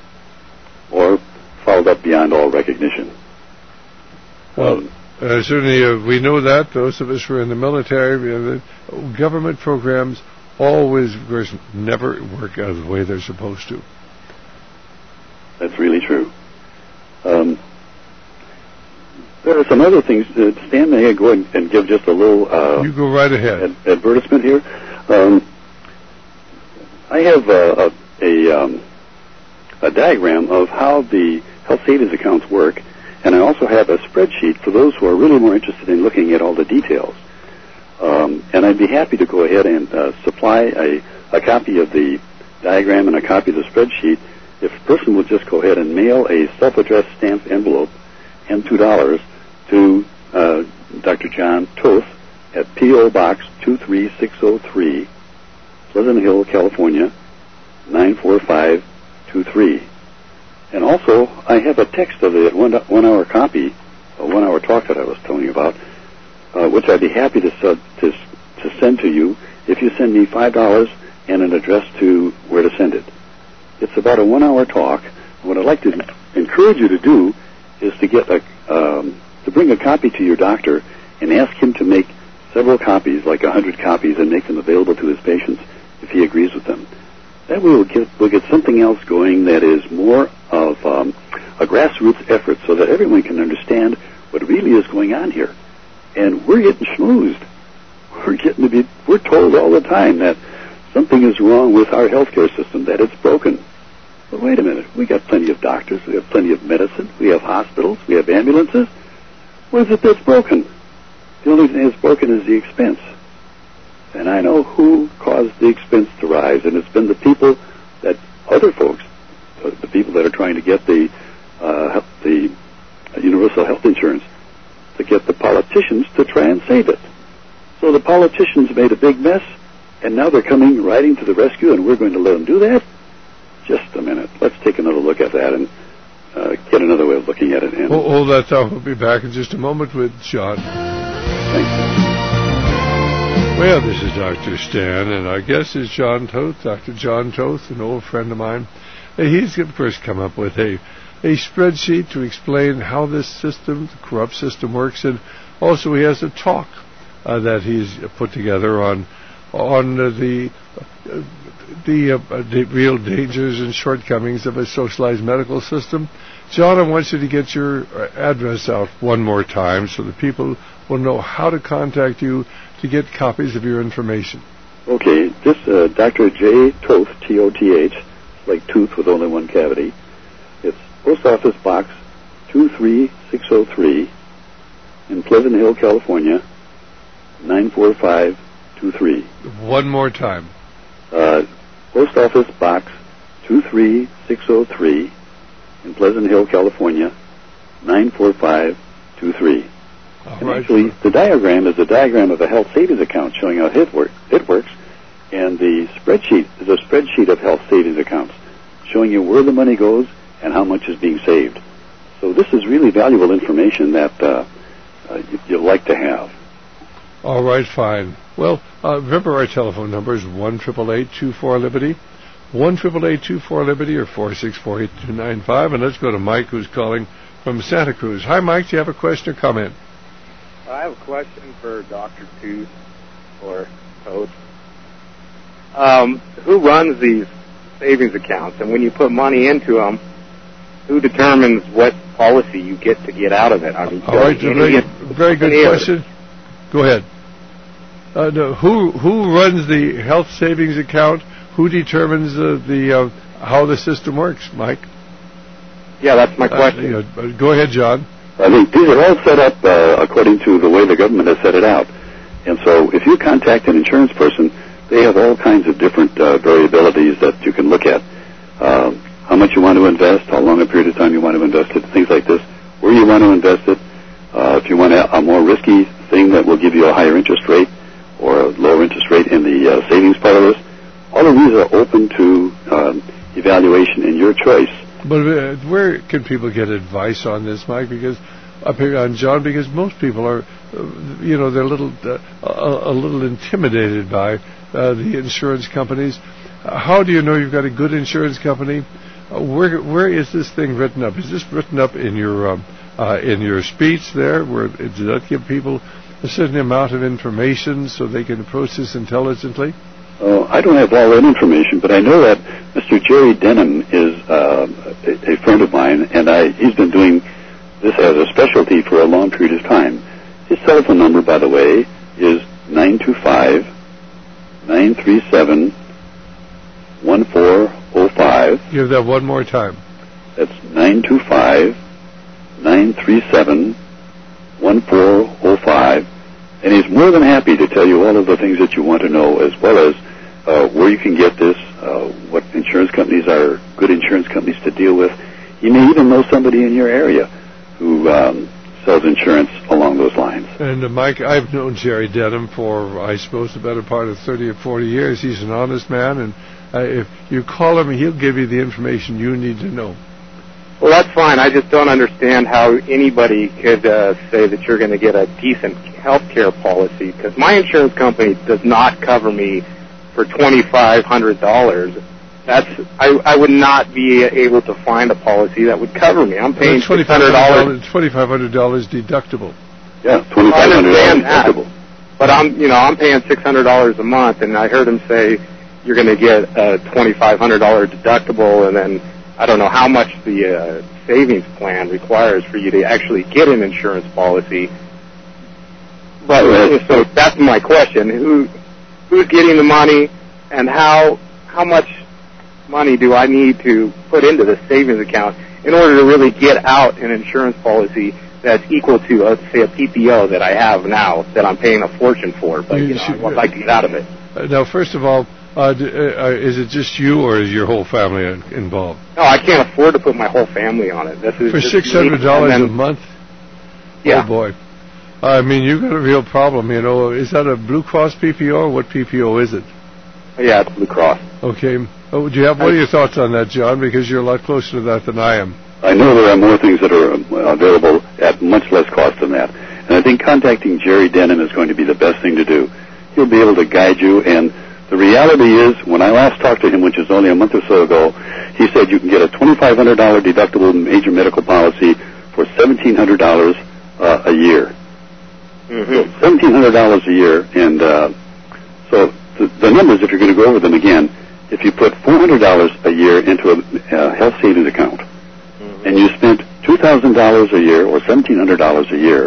or fouled up beyond all recognition. Well, um, uh, certainly uh, we know that, those of us who are in the military, uh, the government programs always, of course, never work out the way they're supposed to. That's really true. Um, there are some other things. Uh, Stan, may I go and, and give just a little... Uh, you go right ahead. Ad- advertisement here. Um, I have uh, a, a, um, a diagram of how the health savings accounts work, and I also have a spreadsheet for those who are really more interested in looking at all the details. Um, and I'd be happy to go ahead and uh, supply a, a copy of the diagram and a copy of the spreadsheet if a person would just go ahead and mail a self-addressed stamped envelope and two dollars to uh, Doctor John Toth at P O Box two three six zero three, Pleasant Hill, California, nine four five two three. And also, I have a text of the one, one-hour copy, a one-hour talk that I was telling you about, uh, which I'd be happy to, sub, to to send to you if you send me five dollars and an address to where to send it. It's about a one-hour talk. What I'd like to encourage you to do is to get a um, to bring a copy to your doctor and ask him to make several copies, like a hundred copies, and make them available to his patients if he agrees with them. That way we'll get, we'll get something else going that is more of um, a grassroots effort so that everyone can understand what really is going on here. And we're getting schmoozed. We're getting to be, we're told all the time that something is wrong with our healthcare system, that it's broken. But wait a minute, we got plenty of doctors, we have plenty of medicine, we have hospitals, we have ambulances. What is it that's broken? The only thing that's broken is the expense. And I know who caused the expense to rise, and it's been the people that, other folks, the people that are trying to get the uh, the universal health insurance, to get the politicians to try and save it. So the politicians made a big mess, and now they're coming riding to the rescue, and we're going to let them do that? Just a minute. Let's take another look at that and uh, get another way of looking at it. And hold, hold that thought. We'll be back in just a moment with John. Thanks. Well, this is Doctor Stan, and our guest is John Toth, Doctor John Toth, an old friend of mine. He's, of course, come up with a, a spreadsheet to explain how this system, the corrupt system, works, and also he has a talk uh, that he's put together on on uh, the uh, the, uh, the real dangers and shortcomings of a socialized medical system. John, I want you to get your address out one more time so that people will know how to contact you to get copies of your information. Okay, this uh, Doctor J. Toth, T O T H, like tooth with only one cavity. It's Post Office Box two three six zero three in Pleasant Hill, California, nine four five two three. One more time. Uh, Post Office Box two three six zero three in Pleasant Hill, California, nine four five two three. And right. Actually, the diagram is a diagram of a health savings account showing how it, work, it works, and the spreadsheet is a spreadsheet of health savings accounts showing you where the money goes and how much is being saved. So this is really valuable information that uh, uh, you, you'll like to have. All right, fine. Well, uh, remember our telephone number is one eight eight eight, two four, Liberty, one eight eight eight, two four, Liberty, or four six four, eight two nine five. And let's go to Mike, who's calling from Santa Cruz. Hi, Mike. Do you have a question or comment? I have a question for Doctor Tooth or Toth. Um, who runs these savings accounts? And when you put money into them, who determines what policy you get to get out of it? I mean, all right, very, very good question. Go ahead. Uh, no, who who runs the health savings account? Who determines uh, the uh, how the system works, Mike? Yeah, that's my question. Uh, you know, go ahead, John. I think these are all set up uh, according to the way the government has set it out. And so if you contact an insurance person, they have all kinds of different uh, variabilities that you can look at. Uh, how much you want to invest, how long a period of time you want to invest it, things like this, where you want to invest it, uh, if you want a, a more risky thing that will give you a higher interest rate or a lower interest rate in the uh, savings part of this. All of these are open to um, evaluation in your choice. But uh, where can people get advice on this, Mike? Because up here on John, because most people are, uh, you know, they're a little, uh, a, a little intimidated by uh, the insurance companies. Uh, how do you know you've got a good insurance company? Uh, where where is this thing written up? Is this written up in your um, uh, in your speech there? Where does that give people a certain amount of information so they can approach this intelligently? Uh, I don't have all that information, but I know that Mister Jerry Denham is uh, a, a friend of mine, and I, he's been doing this as a specialty for a long period of time. His cell phone number, by the way, is nine two five, nine three seven, one four zero five. Give that one more time. That's nine two five, nine three seven, one four zero five. And he's more than happy to tell you all of the things that you want to know, as well as uh, where you can get this, uh, what insurance companies are good insurance companies to deal with. You may even know somebody in your area who um, sells insurance along those lines. And uh, Mike, I've known Jerry Denham for, I suppose, the better part of thirty or forty years. He's an honest man, and uh, if you call him, he'll give you the information you need to know. Well, that's fine. I just don't understand how anybody could uh, say that you're going to get a decent health care policy, because my insurance company does not cover me for twenty-five hundred dollars. That's I, I would not be able to find a policy that would cover me. I'm paying six hundred dollars. twenty-five hundred dollars deductible. Yeah, twenty-five hundred dollars deductible. But I'm, you know, I'm paying six hundred dollars a month, and I heard him say you're going to get a twenty-five hundred dollars deductible, and then I don't know how much the uh, savings plan requires for you to actually get an insurance policy. But uh, so that's my question: who who's getting the money, and how how much money do I need to put into the savings account in order to really get out an insurance policy that's equal to, uh, say, a P P O that I have now that I'm paying a fortune for? But you know, I would like to get out of it. Uh, now, first of all, uh, d- uh, is it just you, or is your whole family involved? No, I can't afford to put my whole family on it. This is for six hundred dollars a month. Yeah. Oh boy. I mean, you've got a real problem, you know. Is that a Blue Cross P P O, or what P P O is it? Yeah, it's Blue Cross. Okay. Oh, do you have, what are your thoughts on that, John? Because you're a lot closer to that than I am. I know there are more things that are uh, available at much less cost than that. And I think contacting Jerry Denham is going to be the best thing to do. He'll be able to guide you. And the reality is, when I last talked to him, which was only a month or so ago, he said you can get a twenty-five hundred dollars deductible major medical policy for seventeen hundred dollars uh, a year. Mm-hmm. So seventeen hundred dollars a year, and uh, so the, the numbers, if you're going to go over them again, if you put four hundred dollars a year into a uh, health savings account, mm-hmm. and you spent two thousand dollars a year or seventeen hundred dollars a year,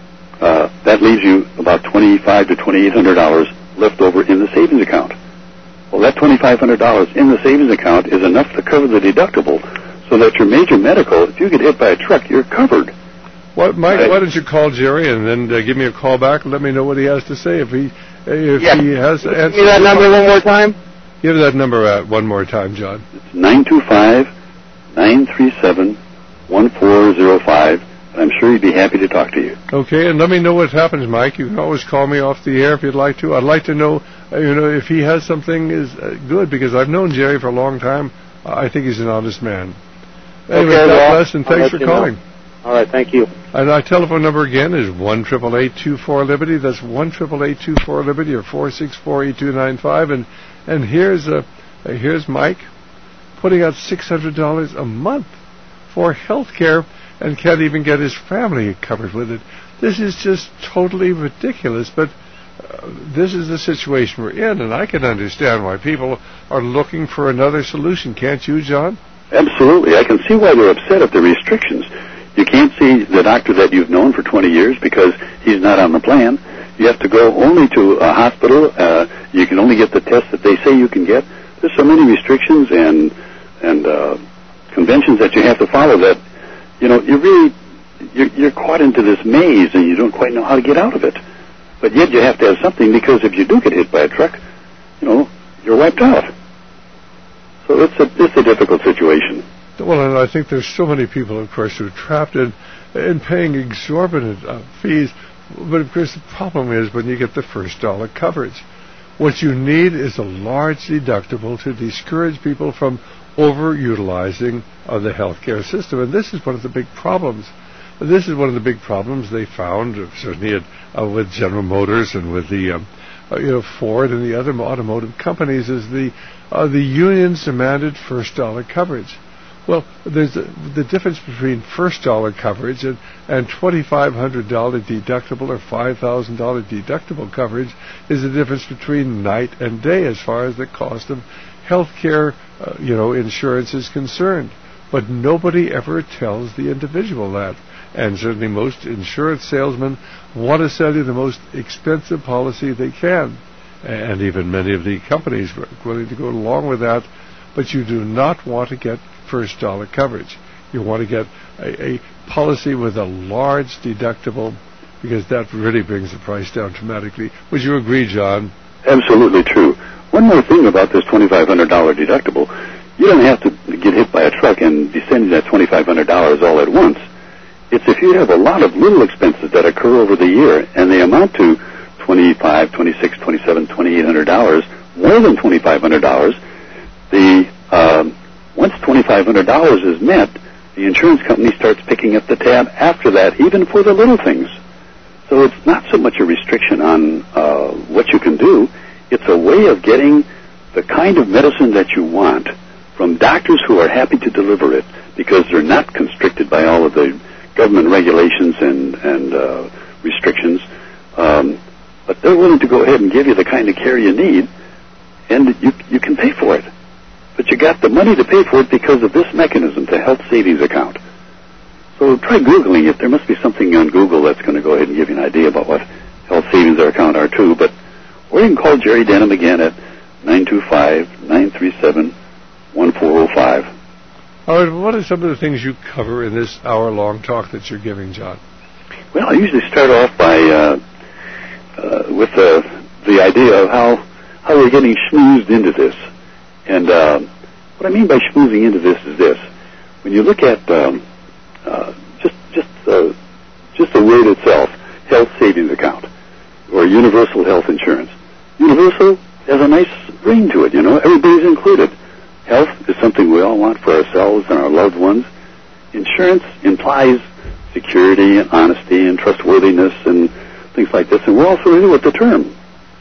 uh, that leaves you about twenty-five to twenty-eight hundred dollars left over in the savings account. Well, that twenty-five hundred dollars in the savings account is enough to cover the deductible, so that your major medical, if you get hit by a truck, you're covered. What, Mike, right. Why don't you call Jerry and then uh, give me a call back and let me know what he has to say. If he if yeah. he has answers. Give me that number one more time. Give that number uh, one more time, John. It's nine two five, nine three seven, one four zero five, and I'm sure he'd be happy to talk to you. Okay, and let me know what happens, Mike. You can always call me off the air if you'd like to. I'd like to know, uh, you know, if he has something is uh, good, because I've known Jerry for a long time. Uh, I think he's an honest man. Anyway, okay, God well, bless, and thanks for calling. Know. All right, thank you. And our telephone number again is one eight eight eight, two four, Liberty. That's one eight eight eight, two four, Liberty, or four six four, eight two nine five. And and here's a uh, here's Mike putting out six hundred dollars a month for health care and can't even get his family covered with it. This is just totally ridiculous. But uh, this is the situation we're in, and I can understand why people are looking for another solution. Can't you, John? Absolutely. I can see why they're upset at the restrictions. You can't see the doctor that you've known for twenty years because he's not on the plan. You have to go only to a hospital. Uh, you can only get the tests that they say you can get. There's so many restrictions and and uh, conventions that you have to follow that, you know, you really, you're, you're caught into this maze and you don't quite know how to get out of it. But yet you have to have something, because if you do get hit by a truck, you know, you're wiped out. So it's a, it's a difficult situation. Well, and I think there's so many people, of course, who are trapped in, in paying exorbitant uh, fees. But, of course, the problem is when you get the first dollar coverage. What you need is a large deductible to discourage people from overutilizing of the healthcare system. And this is one of the big problems. This is one of the big problems they found, certainly at, uh, with General Motors and with the um, uh, you know, Ford and the other automotive companies, is the uh, the unions demanded first dollar coverage. Well, there's a, the difference between first dollar coverage and, and twenty-five hundred dollars deductible or five thousand dollars deductible coverage is the difference between night and day as far as the cost of health care, uh, you know, insurance is concerned. But nobody ever tells the individual that. And certainly most insurance salesmen want to sell you the most expensive policy they can. And even many of the companies are willing to go along with that. But you do not want to get first dollar coverage. You want to get a, a policy with a large deductible, because that really brings the price down dramatically. Would you agree, John? Absolutely true. One more thing about this twenty-five hundred dollars deductible. You don't have to get hit by a truck and be spending that twenty-five hundred dollars all at once. It's if you have a lot of little expenses that occur over the year, and they amount to twenty-five, twenty-six, twenty-seven, twenty-eight hundred dollars, more than twenty-five hundred dollars. The um, once twenty-five hundred dollars is met, the insurance company starts picking up the tab after that, even for the little things. So it's not so much a restriction on uh, what you can do. It's a way of getting the kind of medicine that you want from doctors who are happy to deliver it, because they're not constricted by all of the government regulations and, and uh, restrictions. Um, but they're willing to go ahead and give you the kind of care you need, and you, you can pay for it. But you got the money to pay for it because of this mechanism, the health savings account. So try Googling it. There must be something on Google that's going to go ahead and give you an idea about what health savings account are too. But or you can call Jerry Denham again at nine two five, nine three seven, one four zero five. All right, what are some of the things you cover in this hour-long talk that you're giving, John? Well, I usually start off by uh, uh, with uh, the idea of how how we're getting schmoozed into this. And uh, what I mean by schmoozing into this is this: when you look at um, uh, just just uh, just the word itself, health savings account or universal health insurance. Universal has a nice ring to it, you know. Everybody's included. Health is something we all want for ourselves and our loved ones. Insurance implies security and honesty and trustworthiness and things like this, and we're all familiar with the term.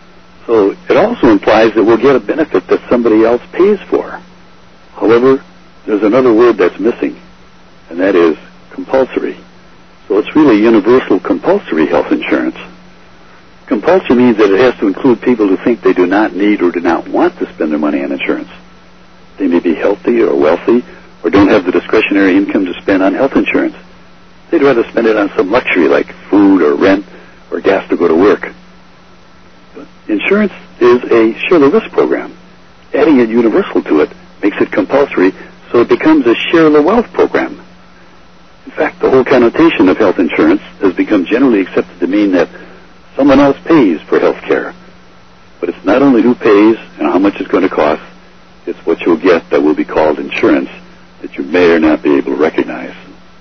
So it also implies that we'll get a benefit that somebody else pays for. However, there's another word that's missing, and that is compulsory. So it's really universal compulsory health insurance. Compulsory means that it has to include people who think they do not need or do not want to spend their money on insurance. They may be healthy or wealthy or don't have the discretionary income to spend on health insurance. They'd rather spend it on some luxury like food or rent or gas to go to work. But insurance is a share the risk program. Adding it universal to it makes it compulsory, so it becomes a share the wealth program. In fact, the whole connotation of health insurance has become generally accepted to mean that someone else pays for health care. But it's not only who pays and how much it's going to cost, it's what you'll get that will be called insurance that you may or not be able to recognize.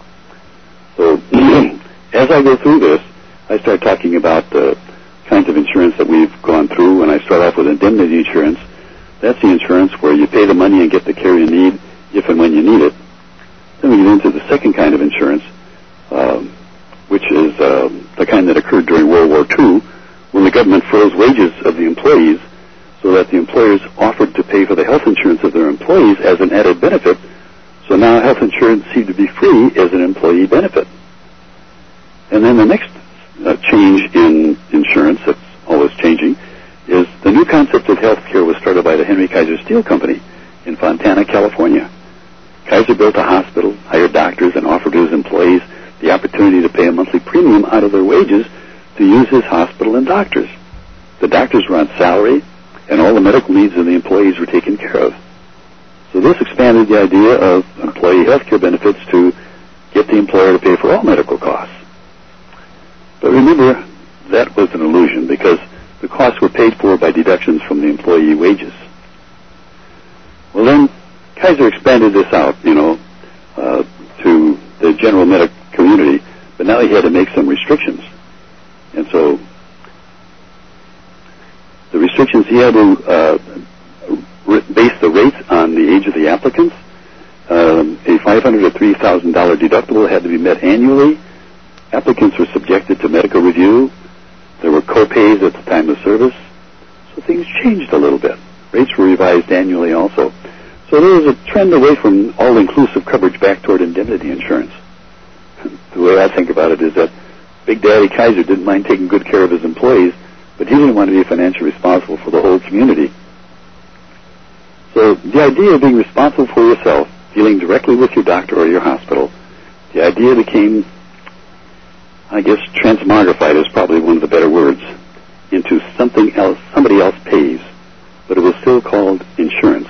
So as I go through this, I start talking about the kinds of insurance that we've gone through, and I start off with indemnity insurance. That's the insurance where you pay the money and get the care you need if and when you need it. Then we get into the second kind of insurance, um, which is uh, the kind that occurred during World War Two, when the government froze wages of the employees so that the employers offered to pay for the health insurance of their employees as an added benefit. So now health insurance seemed to be free as an employee benefit. And then the next uh, change in insurance that's always changing is the new concept of health care was started by the Henry Kaiser Steel Company in Fontana, California. Kaiser built a hospital, hired doctors, and offered to his employees the opportunity to pay a monthly premium out of their wages to use his hospital and doctors. The doctors were on salary, and all the medical needs of the employees were taken care of. So this expanded the idea of employee health care benefits to get the employer to pay for all medical costs. But remember, that was an illusion because the costs were paid for by deductions from the employee wages. Well, then Kaiser expanded this out, you know, uh, to the general medical community, but now he had to make some restrictions. And so the restrictions, he had to uh, base the rates on the age of the applicants. Um, a five hundred dollars or three thousand dollars deductible had to be met annually. Applicants were subjected to medical review. There were co-pays at the time of service. So things changed a little bit. Rates were revised annually also. So there was a trend away from all-inclusive coverage back toward indemnity insurance. The way I think about it is that Big Daddy Kaiser didn't mind taking good care of his employees, but he didn't want to be financially responsible for the whole community. So the idea of being responsible for yourself, dealing directly with your doctor or your hospital, the idea became, I guess, transmogrified is probably one of the better words, into something else, somebody else pays, but it was still called insurance.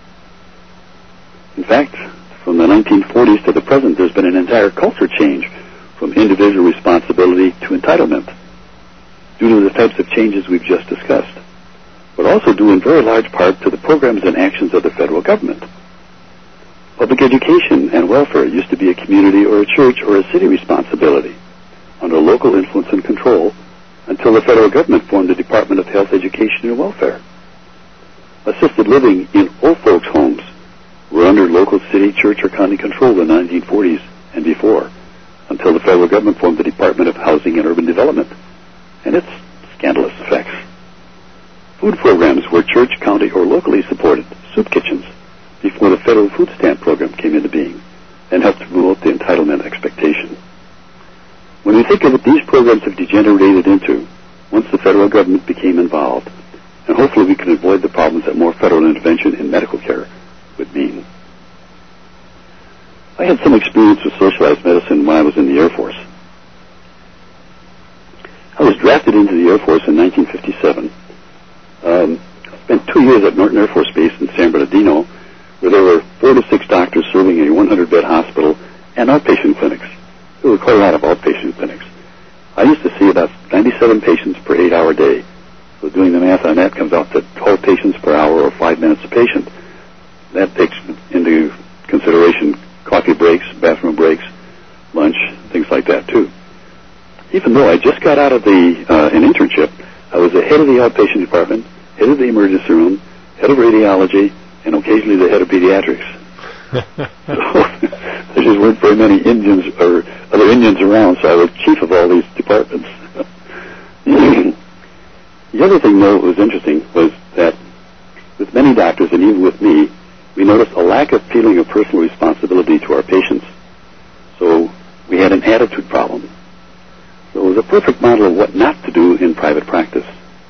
In fact, from the nineteen forties to the present, there's been an entire culture change from individual responsibility to entitlement due to the types of changes we've just discussed, but also due in very large part to the programs and actions of the federal government. Public education and welfare used to be a community or a church or a city responsibility under local influence and control until the federal government formed the Department of Health, Education, and Welfare. Assisted living in old folks' homes were under local city, church, or county control in the nineteen forties and before, until the federal government formed the Department of Housing and Urban Development, and its scandalous effects. Food programs were church, county, or locally supported, soup kitchens, before the federal food stamp program came into being and helped promote the entitlement expectation. When we think of what these programs have degenerated into, once the federal government became involved, and hopefully we can avoid the problems that more federal intervention in medical care would mean. I had some experience with socialized medicine when I was in the Air Force. I was drafted into the Air Force in nineteen fifty-seven. Um, I spent two years at Norton Air Force Base in San Bernardino, where there were four to six doctors serving a one hundred bed hospital and outpatient clinics. There were quite a lot of outpatient clinics. I used to see about ninety-seven patients per eight-hour day. So doing the math on that comes out to twelve patients per hour or five minutes a patient. That takes into consideration coffee breaks, bathroom breaks, lunch, things like that too. Even though I just got out of the uh, an internship, I was the head of the outpatient department, head of the emergency room, head of radiology, and occasionally the head of pediatrics. So there just weren't very many Indians or other Indians around, so I was chief of all these departments. The other thing, though, that was interesting was that with many doctors, and even with me, we noticed a lack of feeling of personal responsibility to our patients. So we had an attitude problem. So it was a perfect model of what not to do in private practice.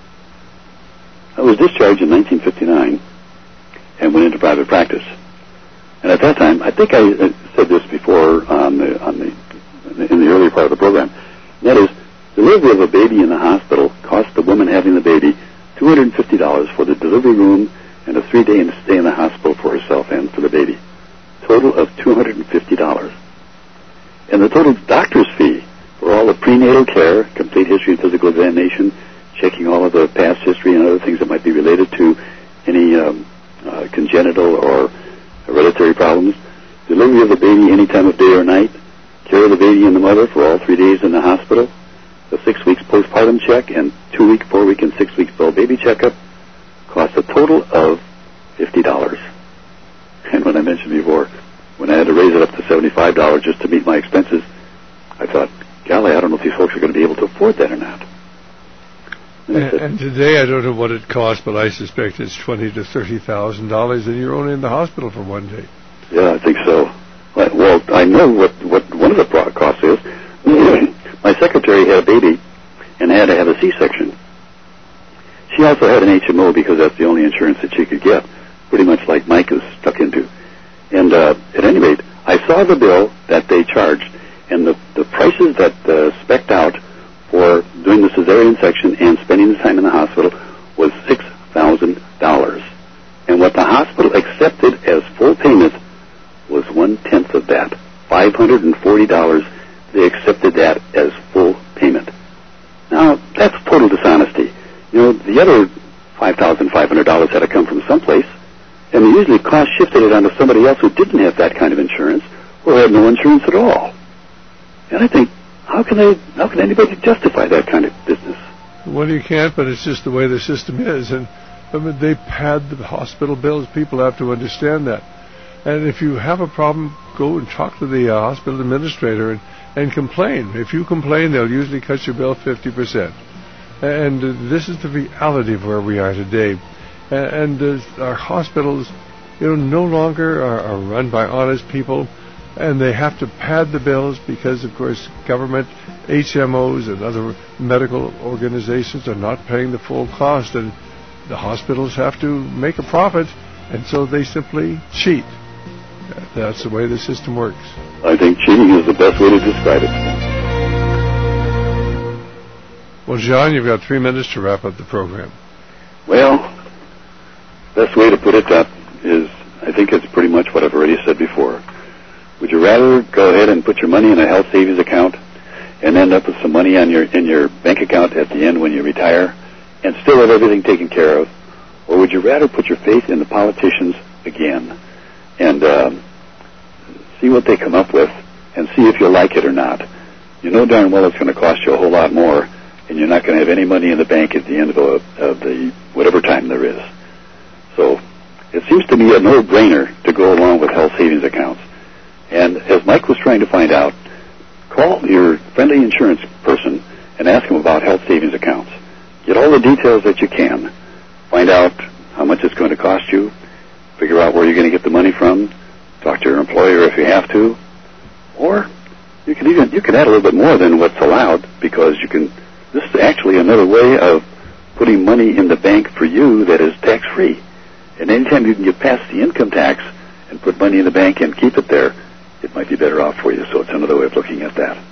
I was discharged in nineteen fifty-nine and went into private practice. And at that time, I think I said this before on the, on the, in the earlier part of the program, and that is, delivery of a baby in the hospital cost the woman having the baby two hundred fifty dollars for the delivery room and a three-day stay in the hospital for herself and for the baby. Total of two hundred fifty dollars. And the total doctor's fee for all the prenatal care, complete history and physical examination, checking all of the past history and other things that might be related to any um, uh, congenital or hereditary problems, delivery of the baby any time of day or night, care of the baby and the mother for all three days in the hospital, the six weeks postpartum check, and two week, four week, and six weeks full baby checkup cost a total of fifty dollars. And when I mentioned before, when I had to raise it up to seventy-five dollars just to meet my expenses, I thought, golly, I don't know if these folks are going to be able to afford that or not. And, and today, I don't know what it costs, but I suspect it's twenty to thirty thousand dollars, and you're only in the hospital for one day. Yeah, I think so. Well, I know what what one of the costs is. My secretary had a baby and had to have a C-section. She also had an H M O because that's the only insurance that she could get, pretty much like Mike is stuck into. And uh, at any rate, I saw the bill that they charged, and the, the prices that uh, spec'd out for doing the cesarean section and spending the time in the hospital was six thousand dollars. And what the hospital accepted as full payment was one-tenth of that five hundred forty dollars, they accepted that as full payment. Now, that's total dishonesty. You know, the other five thousand five hundred dollars had to come from someplace, and they usually cost-shifted it onto somebody else who didn't have that kind of insurance or had no insurance at all. And I think, how can they, how can anybody justify that kind of business? Well, you can't, but it's just the way the system is. And I mean, they pad the hospital bills. People have to understand that. And if you have a problem, go and talk to the uh, hospital administrator and, and complain. If you complain, they'll usually cut your bill fifty percent. And uh, this is the reality of where we are today. And, and uh, our hospitals, you know, no longer are, are run by honest people, and they have to pad the bills because, of course, government, H M Os, and other medical organizations are not paying the full cost, and the hospitals have to make a profit, and so they simply cheat. That's the way the system works. I think cheating is the best way to describe it. Well, John, you've got three minutes to wrap up the program. Well, best way to put it that is, I think it's pretty much what I've already said before. Would you rather go ahead and put your money in a health savings account and end up with some money on your in your bank account at the end when you retire and still have everything taken care of? Or would you rather put your faith in the politicians again and uh, see what they come up with and see if you like it or not? You know darn well it's going to cost you a whole lot more, and you're not going to have any money in the bank at the end of, a, of the whatever time there is. So it seems to me a no-brainer to go along with health savings accounts. And as Mike was trying to find out, call your friendly insurance person and ask them about health savings accounts. Get all the details that you can. Find out how much it's going to cost you. Figure out where you're going to get the money from. Talk to your employer if you have to. Or you can even you can add a little bit more than what's allowed, because you can. This is actually another way of putting money in the bank for you that is tax-free. And anytime you can get past the income tax and put money in the bank and keep it there, it might be better off for you. So it's another way of looking at that.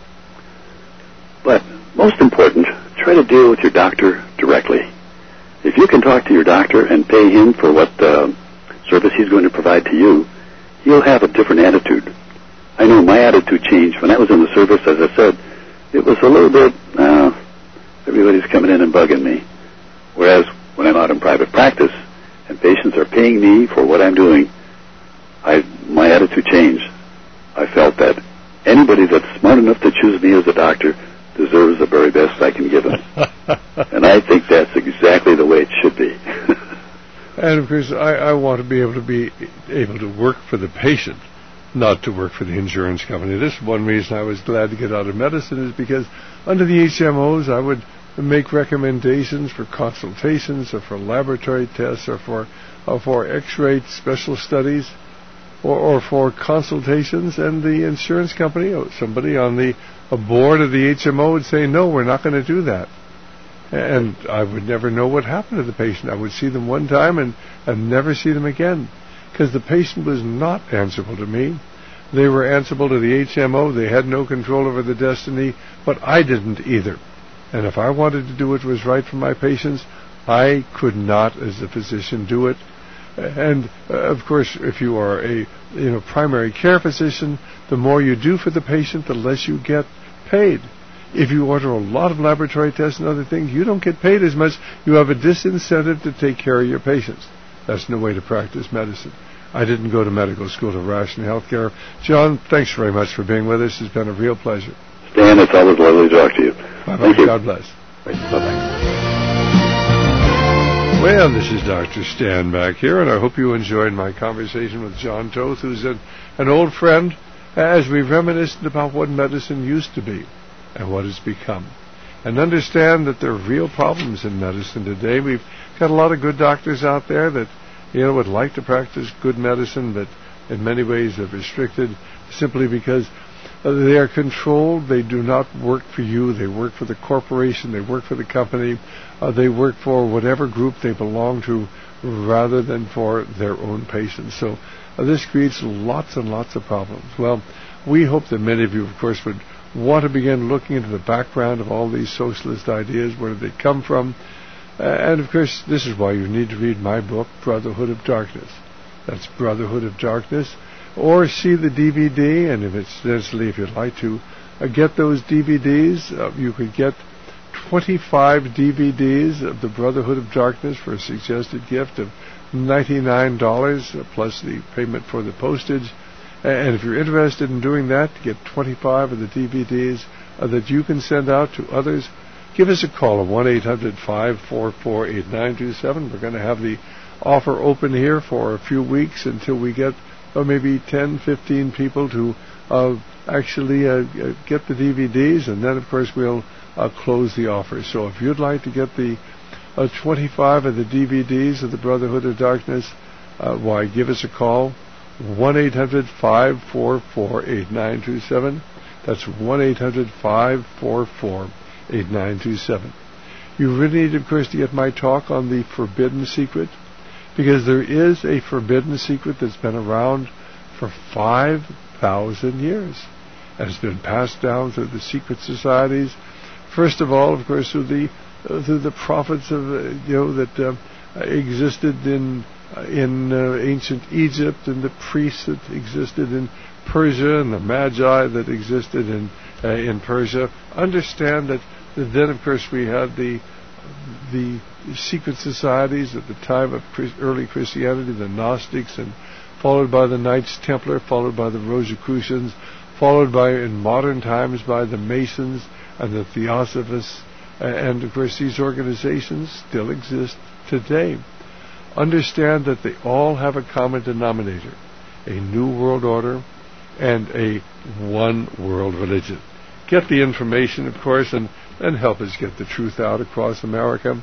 But most important, try to deal with your doctor directly. If you can talk to your doctor and pay him for what uh, service he's going to provide to you, he'll have a different attitude. I know my attitude changed. When I was in the service, as I said, it was a little bit, uh, everybody's coming in and bugging me. Whereas when I'm out in private practice and patients are paying me for what I'm doing, I, my attitude changed. I felt that anybody that's smart enough to choose me as a doctor deserves the very best I can give them. And I think that's exactly the way it should be. And of course, I, I want to be able to be able to work for the patient, not to work for the insurance company. This is one reason I was glad to get out of medicine, is because under the H M Os, I would make recommendations for consultations or for laboratory tests or for, or for X-ray special studies. Or, or for consultations, and the insurance company or somebody on the a board of the H M O would say, no, we're not going to do that. And I would never know what happened to the patient. I would see them one time and, and never see them again, because the patient was not answerable to me. They were answerable to the H M O. They had no control over the destiny, but I didn't either. And if I wanted to do what was right for my patients, I could not, as a physician, do it. And, uh, of course, if you are a you know primary care physician, the more you do for the patient, the less you get paid. If you order a lot of laboratory tests and other things, you don't get paid as much. You have a disincentive to take care of your patients. That's no way to practice medicine. I didn't go to medical school to ration health care. John, thanks very much for being with us. It's been a real pleasure. Stan, it's always lovely to talk to you. Bye-bye. Thank you. God bless. Bye-bye. Well, this is Doctor Stan back here, and I hope you enjoyed my conversation with John Toth, who's an, an old friend, as we reminisced about what medicine used to be and what it's become. And understand that there are real problems in medicine today. We've got a lot of good doctors out there that, you know, would like to practice good medicine, but in many ways are restricted simply because uh, they are controlled. They do not work for you. They work for the corporation. They work for the company. Uh, they work for whatever group they belong to rather than for their own patients. So uh, this creates lots and lots of problems. Well, we hope that many of you, of course, would want to begin looking into the background of all these socialist ideas. Where did they come from? Uh, and, of course, this is why you need to read my book, Brotherhood of Darkness. That's Brotherhood of Darkness, or see the D V D, and if incidentally, if you'd like to uh, get those D V Ds, uh, you could get twenty-five D V Ds of the Brotherhood of Darkness for a suggested gift of ninety-nine dollars uh, plus the payment for the postage. And if you're interested in doing that, to get twenty-five of the D V Ds uh, that you can send out to others, give us a call at one eight hundred five four four eight nine two seven. We're going to have the offer open here for a few weeks until we get uh, maybe ten, fifteen people to uh, actually uh, get the D V Ds, and then, of course, we'll uh, close the offer. So if you'd like to get the uh, twenty-five of the D V Ds of the Brotherhood of Darkness, uh, why, give us a call, one eight hundred five four four eight nine two seven. That's one eight hundred five four four eight nine two seven. You really need, of course, to get my talk on the Forbidden Secret, because there is a forbidden secret that's been around for five thousand years, and it's been passed down through the secret societies. First of all, of course, through the uh, through the prophets of uh, you know that uh, existed in uh, in uh, ancient Egypt, and the priests that existed in Persia, and the Magi that existed in uh, in Persia. Understand that then, of course, we had the the secret societies at the time of early Christianity, the Gnostics, and followed by the Knights Templar, followed by the Rosicrucians, followed by, in modern times, by the Masons and the Theosophists, and of course these organizations still exist today. Understand that they all have a common denominator, a new world order and a one world religion. Get the information, of course, and, and help us get the truth out across America.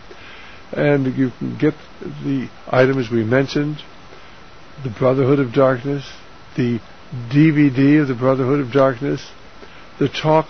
And you can get the items we mentioned, the Brotherhood of Darkness, the D V D of the Brotherhood of Darkness, the talk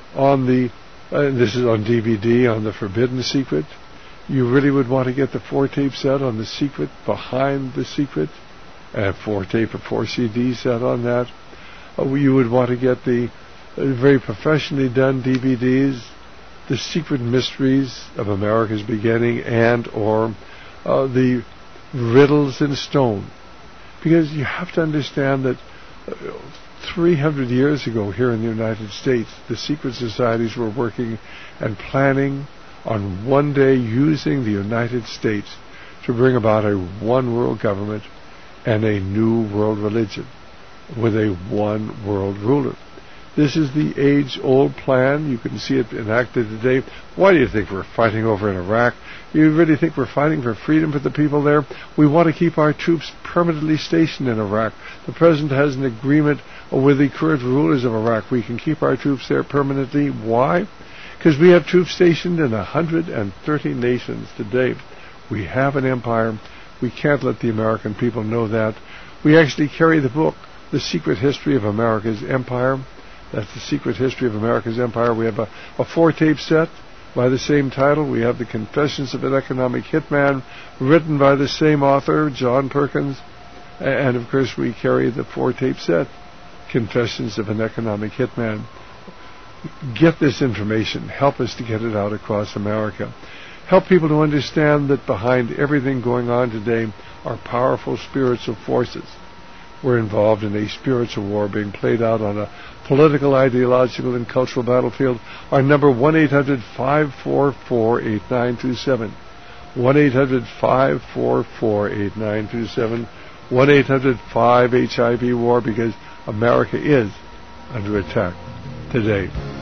on the, uh, this is on D V D, on the Forbidden Secret. You really would want to get the four-tape set on the secret behind the secret, a four-tape or four C D set on that. Uh, you would want to get the uh, very professionally done D V Ds, The Secret Mysteries of America's Beginning, and or uh, the Riddles in Stone. Because you have to understand that uh, three hundred years ago here in the United States, the secret societies were working and planning on one day using the United States to bring about a one world government and a new world religion with a one world ruler. This is the age-old plan. You can see it enacted today. Why do you think we're fighting over in Iraq? You really think we're fighting for freedom for the people there? We want to keep our troops permanently stationed in Iraq. The President has an agreement with the current rulers of Iraq. We can keep our troops there permanently. Why? Because we have troops stationed in one hundred thirty nations today. We have an empire. We can't let the American people know that. We actually carry the book, The Secret History of America's Empire. That's The Secret History of America's Empire. We have a, a four-tape set by the same title. We have The Confessions of an Economic Hitman, written by the same author, John Perkins. And, of course, we carry the four-tape set, Confessions of an Economic Hitman. Get this information. Help us to get it out across America. Help people to understand that behind everything going on today are powerful spiritual forces. We're involved in a spiritual war being played out on a political, ideological, and cultural battlefield. Our number, one eight hundred five four four eight nine two seven. one eight hundred five four four eight nine two seven. one eight hundred five H I V war, because America is under attack today.